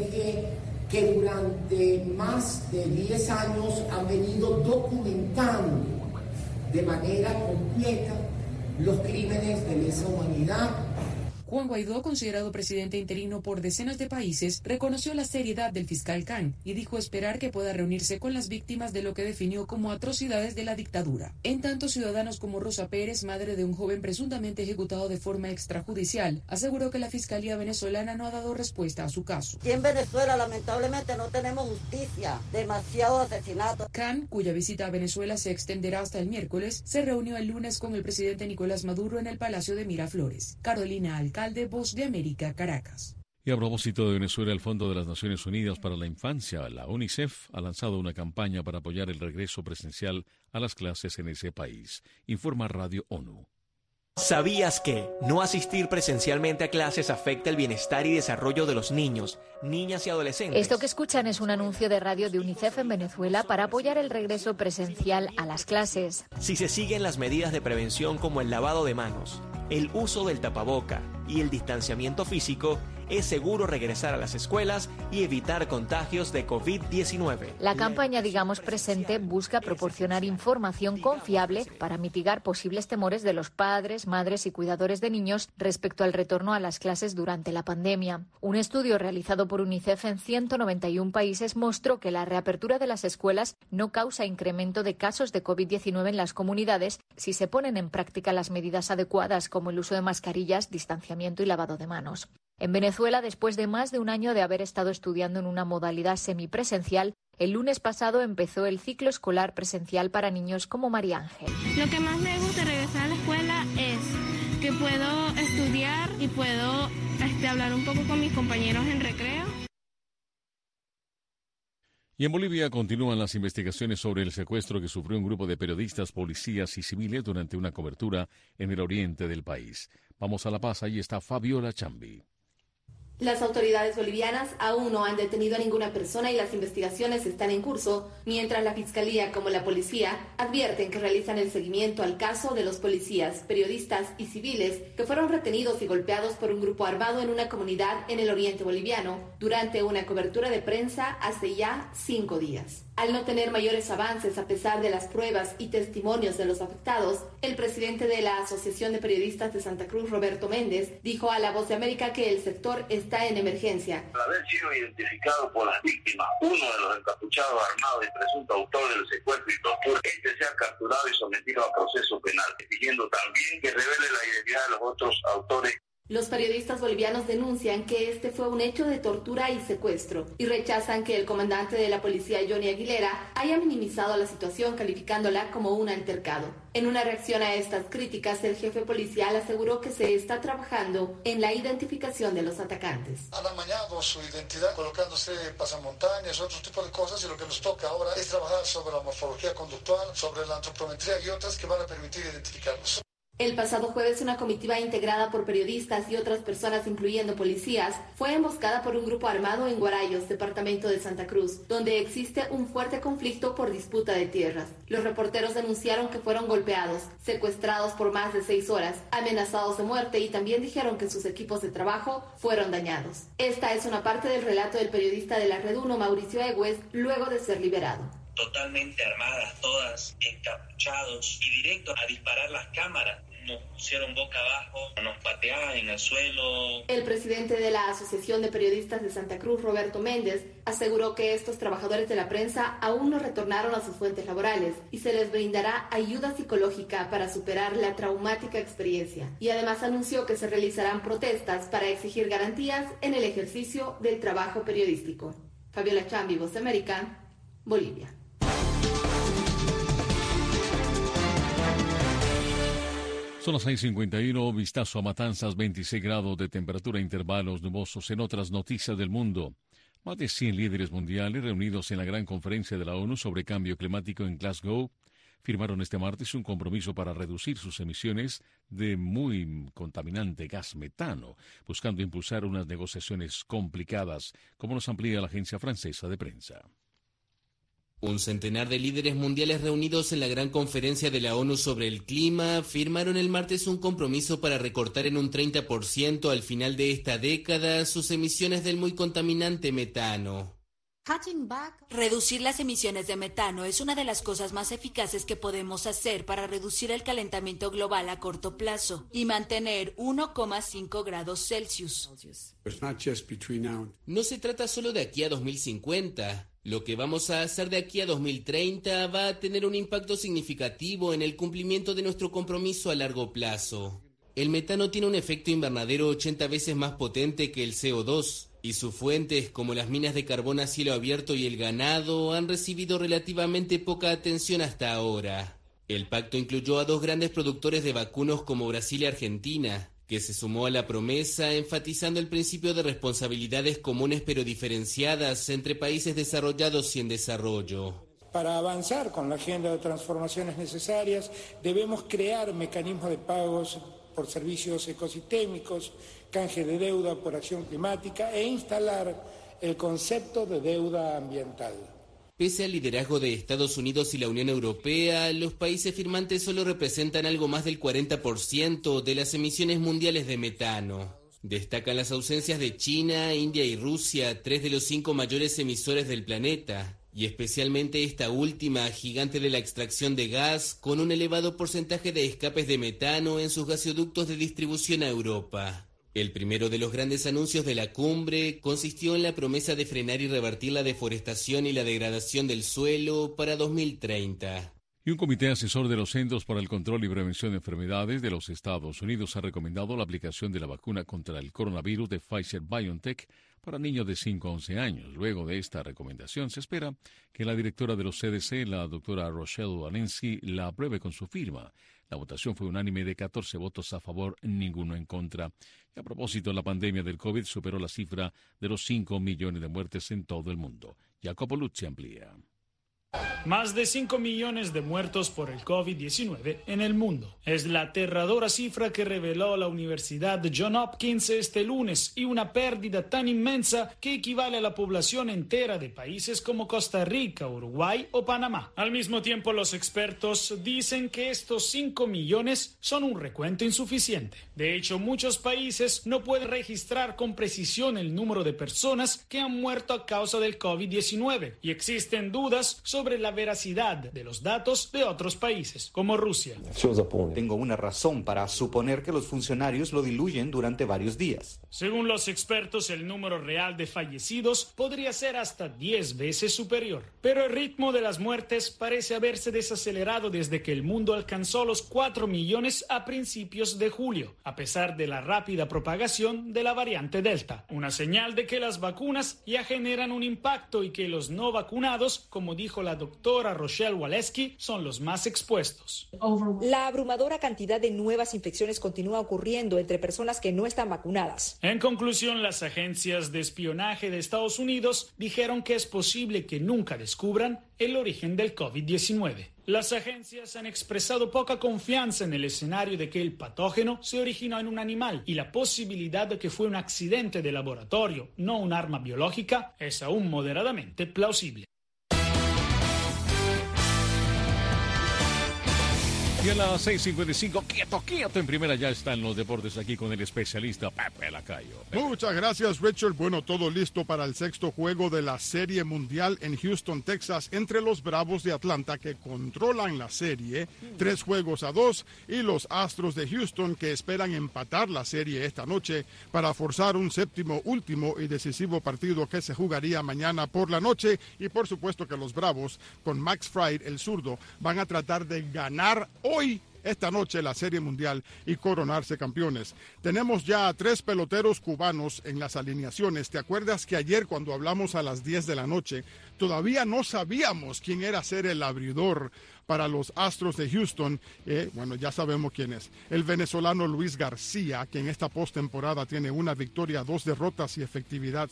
ONG que durante más de 10 años han venido documentando de manera completa los crímenes de lesa humanidad. Juan Guaidó, considerado presidente interino por decenas de países, reconoció la seriedad del fiscal Khan y dijo esperar que pueda reunirse con las víctimas de lo que definió como atrocidades de la dictadura. En tanto, ciudadanos como Rosa Pérez, madre de un joven presuntamente ejecutado de forma extrajudicial, aseguró que la Fiscalía venezolana no ha dado respuesta a su caso. Aquí en Venezuela, lamentablemente, no tenemos justicia. Demasiados asesinatos. Khan, cuya visita a Venezuela se extenderá hasta el miércoles, se reunió el lunes con el presidente Nicolás Maduro en el Palacio de Miraflores. Carolina Alcalde, Voz de América, Caracas. Y a propósito de Venezuela, el Fondo de las Naciones Unidas para la Infancia, la UNICEF, ha lanzado una campaña para apoyar el regreso presencial a las clases en ese país. Informa Radio ONU. ¿Sabías que no asistir presencialmente a clases afecta el bienestar y desarrollo de los niños, niñas y adolescentes? Esto que escuchan es un anuncio de radio de UNICEF en Venezuela para apoyar el regreso presencial a las clases. Si se siguen las medidas de prevención como el lavado de manos, el uso del tapaboca y el distanciamiento físico, es seguro regresar a las escuelas y evitar contagios de COVID-19. La campaña Digamos Presente busca proporcionar información confiable para mitigar posibles temores de los padres, madres y cuidadores de niños respecto al retorno a las clases durante la pandemia. Un estudio realizado por UNICEF en 191 países mostró que la reapertura de las escuelas no causa incremento de casos de COVID-19 en las comunidades si se ponen en práctica las medidas adecuadas como el uso de mascarillas, distanciamiento y lavado de manos. En Venezuela, después de más de un año de haber estado estudiando en una modalidad semipresencial, el lunes pasado empezó el ciclo escolar presencial para niños como María Ángel. Lo que más me gusta de regresar a la escuela es que puedo estudiar y puedo hablar un poco con mis compañeros en recreo. Y en Bolivia continúan las investigaciones sobre el secuestro que sufrió un grupo de periodistas, policías y civiles durante una cobertura en el oriente del país. Vamos a La Paz, ahí está Fabiola Chambi. Las autoridades bolivianas aún no han detenido a ninguna persona y las investigaciones están en curso, mientras la Fiscalía como la Policía advierten que realizan el seguimiento al caso de los policías, periodistas y civiles que fueron retenidos y golpeados por un grupo armado en una comunidad en el oriente boliviano durante una cobertura de prensa hace ya 5 días. Al no tener mayores avances a pesar de las pruebas y testimonios de los afectados, el presidente de la Asociación de Periodistas de Santa Cruz, Roberto Méndez, dijo a La Voz de América que el sector está en emergencia. Al haber sido identificado por las víctimas, uno de los encapuchados armados y presunto autor del secuestro y tortura, sea capturado y sometido a proceso penal, exigiendo también que revele la identidad de los otros autores. Los periodistas bolivianos denuncian que este fue un hecho de tortura y secuestro y rechazan que el comandante de la policía, Johnny Aguilera, haya minimizado la situación calificándola como un altercado. En una reacción a estas críticas, el jefe policial aseguró que se está trabajando en la identificación de los atacantes. Han amañado su identidad colocándose pasamontañas, otro tipo de cosas, y lo que nos toca ahora es trabajar sobre la morfología conductual, sobre la antropometría y otras que van a permitir identificarlos. El pasado jueves, una comitiva integrada por periodistas y otras personas, incluyendo policías, fue emboscada por un grupo armado en Guarayos, departamento de Santa Cruz, donde existe un fuerte conflicto por disputa de tierras. Los reporteros denunciaron que fueron golpeados, secuestrados por más de 6 horas, amenazados de muerte y también dijeron que sus equipos de trabajo fueron dañados. Esta es una parte del relato del periodista de la Red 1, Mauricio Egues, luego de ser liberado. Totalmente armadas, todas encapuchados y directo a disparar las cámaras. Nos pusieron boca abajo, nos pateaban en el suelo. El presidente de la Asociación de Periodistas de Santa Cruz, Roberto Méndez, aseguró que estos trabajadores de la prensa aún no retornaron a sus fuentes laborales y se les brindará ayuda psicológica para superar la traumática experiencia. Y además anunció que se realizarán protestas para exigir garantías en el ejercicio del trabajo periodístico. Fabiola Chambi, Voz de América, Bolivia. Son las 6:51, vistazo a Matanzas, 26 grados de temperatura, intervalos nubosos. En otras noticias del mundo, más de 100 líderes mundiales reunidos en la gran conferencia de la ONU sobre cambio climático en Glasgow firmaron este martes un compromiso para reducir sus emisiones de muy contaminante gas metano, buscando impulsar unas negociaciones complicadas, como nos amplía la agencia francesa de prensa. Un centenar de líderes mundiales reunidos en la gran conferencia de la ONU sobre el clima firmaron el martes un compromiso para recortar en un 30% al final de esta década sus emisiones del muy contaminante metano. Reducir las emisiones de metano es una de las cosas más eficaces que podemos hacer para reducir el calentamiento global a corto plazo y mantener 1,5 grados Celsius. No se trata solo de aquí a 2050. Lo que vamos a hacer de aquí a 2030 va a tener un impacto significativo en el cumplimiento de nuestro compromiso a largo plazo. El metano tiene un efecto invernadero 80 veces más potente que el CO2, y sus fuentes, como las minas de carbón a cielo abierto y el ganado, han recibido relativamente poca atención hasta ahora. El pacto incluyó a 2 grandes productores de vacunos como Brasil y Argentina, que se sumó a la promesa enfatizando el principio de responsabilidades comunes pero diferenciadas entre países desarrollados y en desarrollo. Para avanzar con la agenda de transformaciones necesarias, debemos crear mecanismos de pagos por servicios ecosistémicos, canje de deuda por acción climática e instalar el concepto de deuda ambiental. Pese al liderazgo de Estados Unidos y la Unión Europea, los países firmantes solo representan algo más del 40% de las emisiones mundiales de metano. Destacan las ausencias de China, India y Rusia, 3 de los 5 mayores emisores del planeta, y especialmente esta última, gigante de la extracción de gas, con un elevado porcentaje de escapes de metano en sus gasoductos de distribución a Europa. El primero de los grandes anuncios de la cumbre consistió en la promesa de frenar y revertir la deforestación y la degradación del suelo para 2030. Y un comité asesor de los Centros para el Control y Prevención de Enfermedades de los Estados Unidos ha recomendado la aplicación de la vacuna contra el coronavirus de Pfizer-BioNTech para niños de 5 a 11 años. Luego de esta recomendación, se espera que la directora de los CDC, la doctora Rochelle Walensky, la apruebe con su firma. La votación fue unánime de 14 votos a favor, ninguno en contra. Y a propósito, la pandemia del COVID superó la cifra de los 5 millones de muertes en todo el mundo. Jacopo Luzzi amplía. Más de 5 millones de muertos por el COVID-19 en el mundo. Es la aterradora cifra que reveló la Universidad Johns Hopkins este lunes, y una pérdida tan inmensa que equivale a la población entera de países como Costa Rica, Uruguay o Panamá. Al mismo tiempo, los expertos dicen que estos 5 millones son un recuento insuficiente. De hecho, muchos países no pueden registrar con precisión el número de personas que han muerto a causa del COVID-19, y existen dudas sobre la veracidad de los datos de otros países, como Rusia. Tengo una razón para suponer que los funcionarios lo diluyen durante varios días. Según los expertos, el número real de fallecidos podría ser hasta 10 veces superior. Pero el ritmo de las muertes parece haberse desacelerado desde que el mundo alcanzó los 4 millones a principios de julio, a pesar de la rápida propagación de la variante Delta. Una señal de que las vacunas ya generan un impacto y que los no vacunados, como dijo la doctora Rochelle Walensky, son los más expuestos. La abrumadora cantidad de nuevas infecciones continúa ocurriendo entre personas que no están vacunadas. En conclusión, las agencias de espionaje de Estados Unidos dijeron que es posible que nunca descubran el origen del COVID-19. Las agencias han expresado poca confianza en el escenario de que el patógeno se originó en un animal, y la posibilidad de que fue un accidente de laboratorio, no un arma biológica, es aún moderadamente plausible. Y a las 6:55, quieto en primera, ya están los deportes aquí con el especialista Pepe Lacayo. Muchas gracias, Richard. Bueno, todo listo para el sexto juego de la Serie Mundial en Houston, Texas, entre los Bravos de Atlanta, que controlan la serie 3-2, y los Astros de Houston, que esperan empatar la serie esta noche para forzar un séptimo, último y decisivo partido que se jugaría mañana por la noche. Y por supuesto que los Bravos, con Max Fried, el zurdo, van a tratar de ganar hoy, esta noche, la Serie Mundial y coronarse campeones. Tenemos ya a 3 peloteros cubanos en las alineaciones. ¿Te acuerdas que ayer, cuando hablamos a las 10 de la noche, todavía no sabíamos quién era ser el abridor para los Astros de Houston? Bueno, ya sabemos quién es. El venezolano Luis García, que en esta postemporada tiene 1 victoria, 2 derrotas y efectividad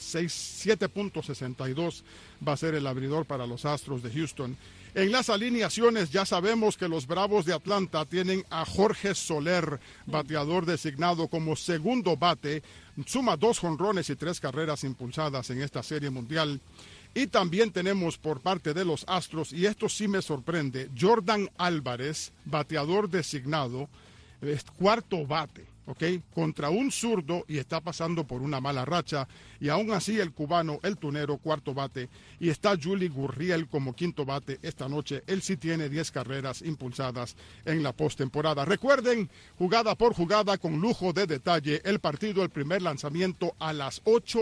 7.62, va a ser el abridor para los Astros de Houston. En las alineaciones ya sabemos que los Bravos de Atlanta tienen a Jorge Soler, bateador designado como segundo bate, suma 2 jonrones y 3 carreras impulsadas en esta Serie Mundial. Y también tenemos por parte de los Astros, y esto sí me sorprende, Jordan Álvarez, bateador designado, cuarto bate, ¿ok? Contra un zurdo, y está pasando por una mala racha, y aún así el cubano, el tunero, cuarto bate, y está Juli Gurriel como quinto bate esta noche. Él sí tiene 10 carreras impulsadas en la postemporada. Recuerden, jugada por jugada, con lujo de detalle, el partido, el primer lanzamiento a las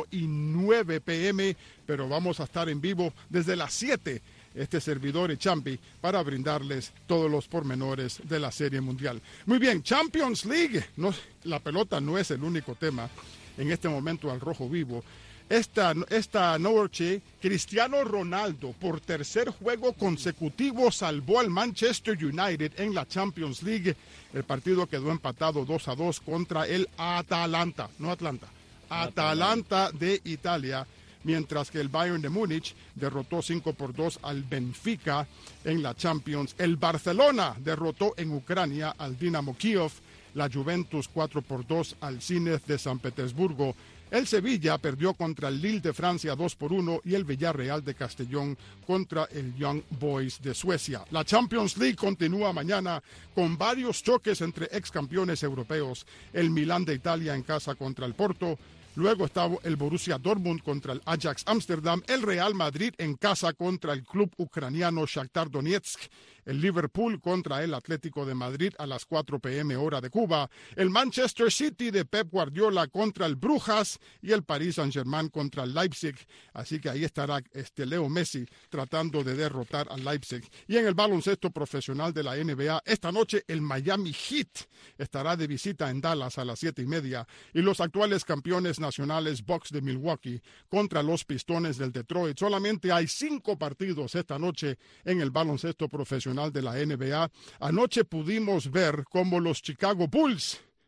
8:09 p.m., pero vamos a estar en vivo desde las 7, este servidor y Champi, para brindarles todos los pormenores de la Serie Mundial. Muy bien, Champions League. No, la pelota no es el único tema en este momento al rojo vivo. Esta noche, Cristiano Ronaldo, por tercer juego consecutivo, salvó al Manchester United en la Champions League. El partido quedó empatado 2-2 contra el Atalanta, no Atlanta, Atalanta de Italia, mientras que el Bayern de Múnich derrotó 5-2 al Benfica en la Champions. El Barcelona derrotó en Ucrania al Dinamo Kiev, la Juventus 4-2 al Zenit de San Petersburgo. El Sevilla perdió contra el Lille de Francia 2-1 y el Villarreal de Castellón contra el Young Boys de Suecia. La Champions League continúa mañana con varios choques entre ex campeones europeos. El Milán de Italia en casa contra el Porto. Luego está el Borussia Dortmund contra el Ajax Ámsterdam, el Real Madrid en casa contra el club ucraniano Shakhtar Donetsk, el Liverpool contra el Atlético de Madrid a las 4 p.m. hora de Cuba, el Manchester City de Pep Guardiola contra el Brujas y el Paris Saint-Germain contra el Leipzig. Así que ahí estará Leo Messi tratando de derrotar al Leipzig. Y en el baloncesto profesional de la NBA, esta noche el Miami Heat estará de visita en Dallas a las 7:30 y los actuales campeones nacionales Bucks de Milwaukee contra los Pistones del Detroit. Solamente hay 5 partidos esta noche en el baloncesto profesional de la NBA. Anoche pudimos ver cómo los Chicago Bulls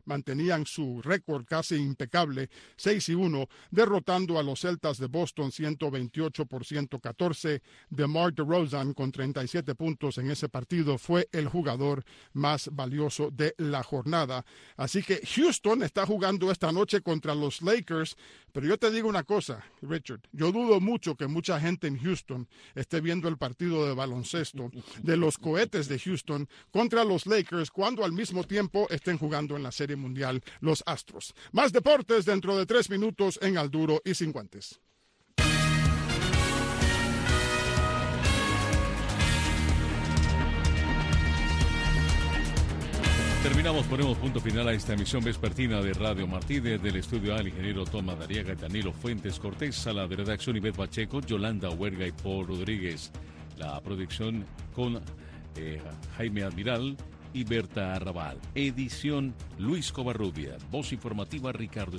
mantenían su récord casi impecable, 6-1, derrotando a los Celtas de Boston 128-114. DeMar DeRozan, con 37 puntos en ese partido, fue el jugador más valioso de la jornada. Así que Houston está jugando esta noche contra los Lakers, pero yo te digo una cosa, Richard, yo dudo mucho que mucha gente en Houston esté viendo el partido de baloncesto de los Cohetes de Houston contra los Lakers cuando al mismo tiempo estén jugando en la Serie Mundial los Astros. Más deportes dentro de 3 minutos en Al Duro y Sin Guantes. Terminamos, ponemos punto final a esta emisión vespertina de Radio Martí. Desde el estudio al ingeniero Tomás Dariaga, Danilo Fuentes Cortés, a la de redacción Ivette Pacheco, Yolanda Huerga y Paul Rodríguez. La producción con Jaime Admiral y Berta Arrabal. Edición Luis Covarrubia. Voz informativa Ricardo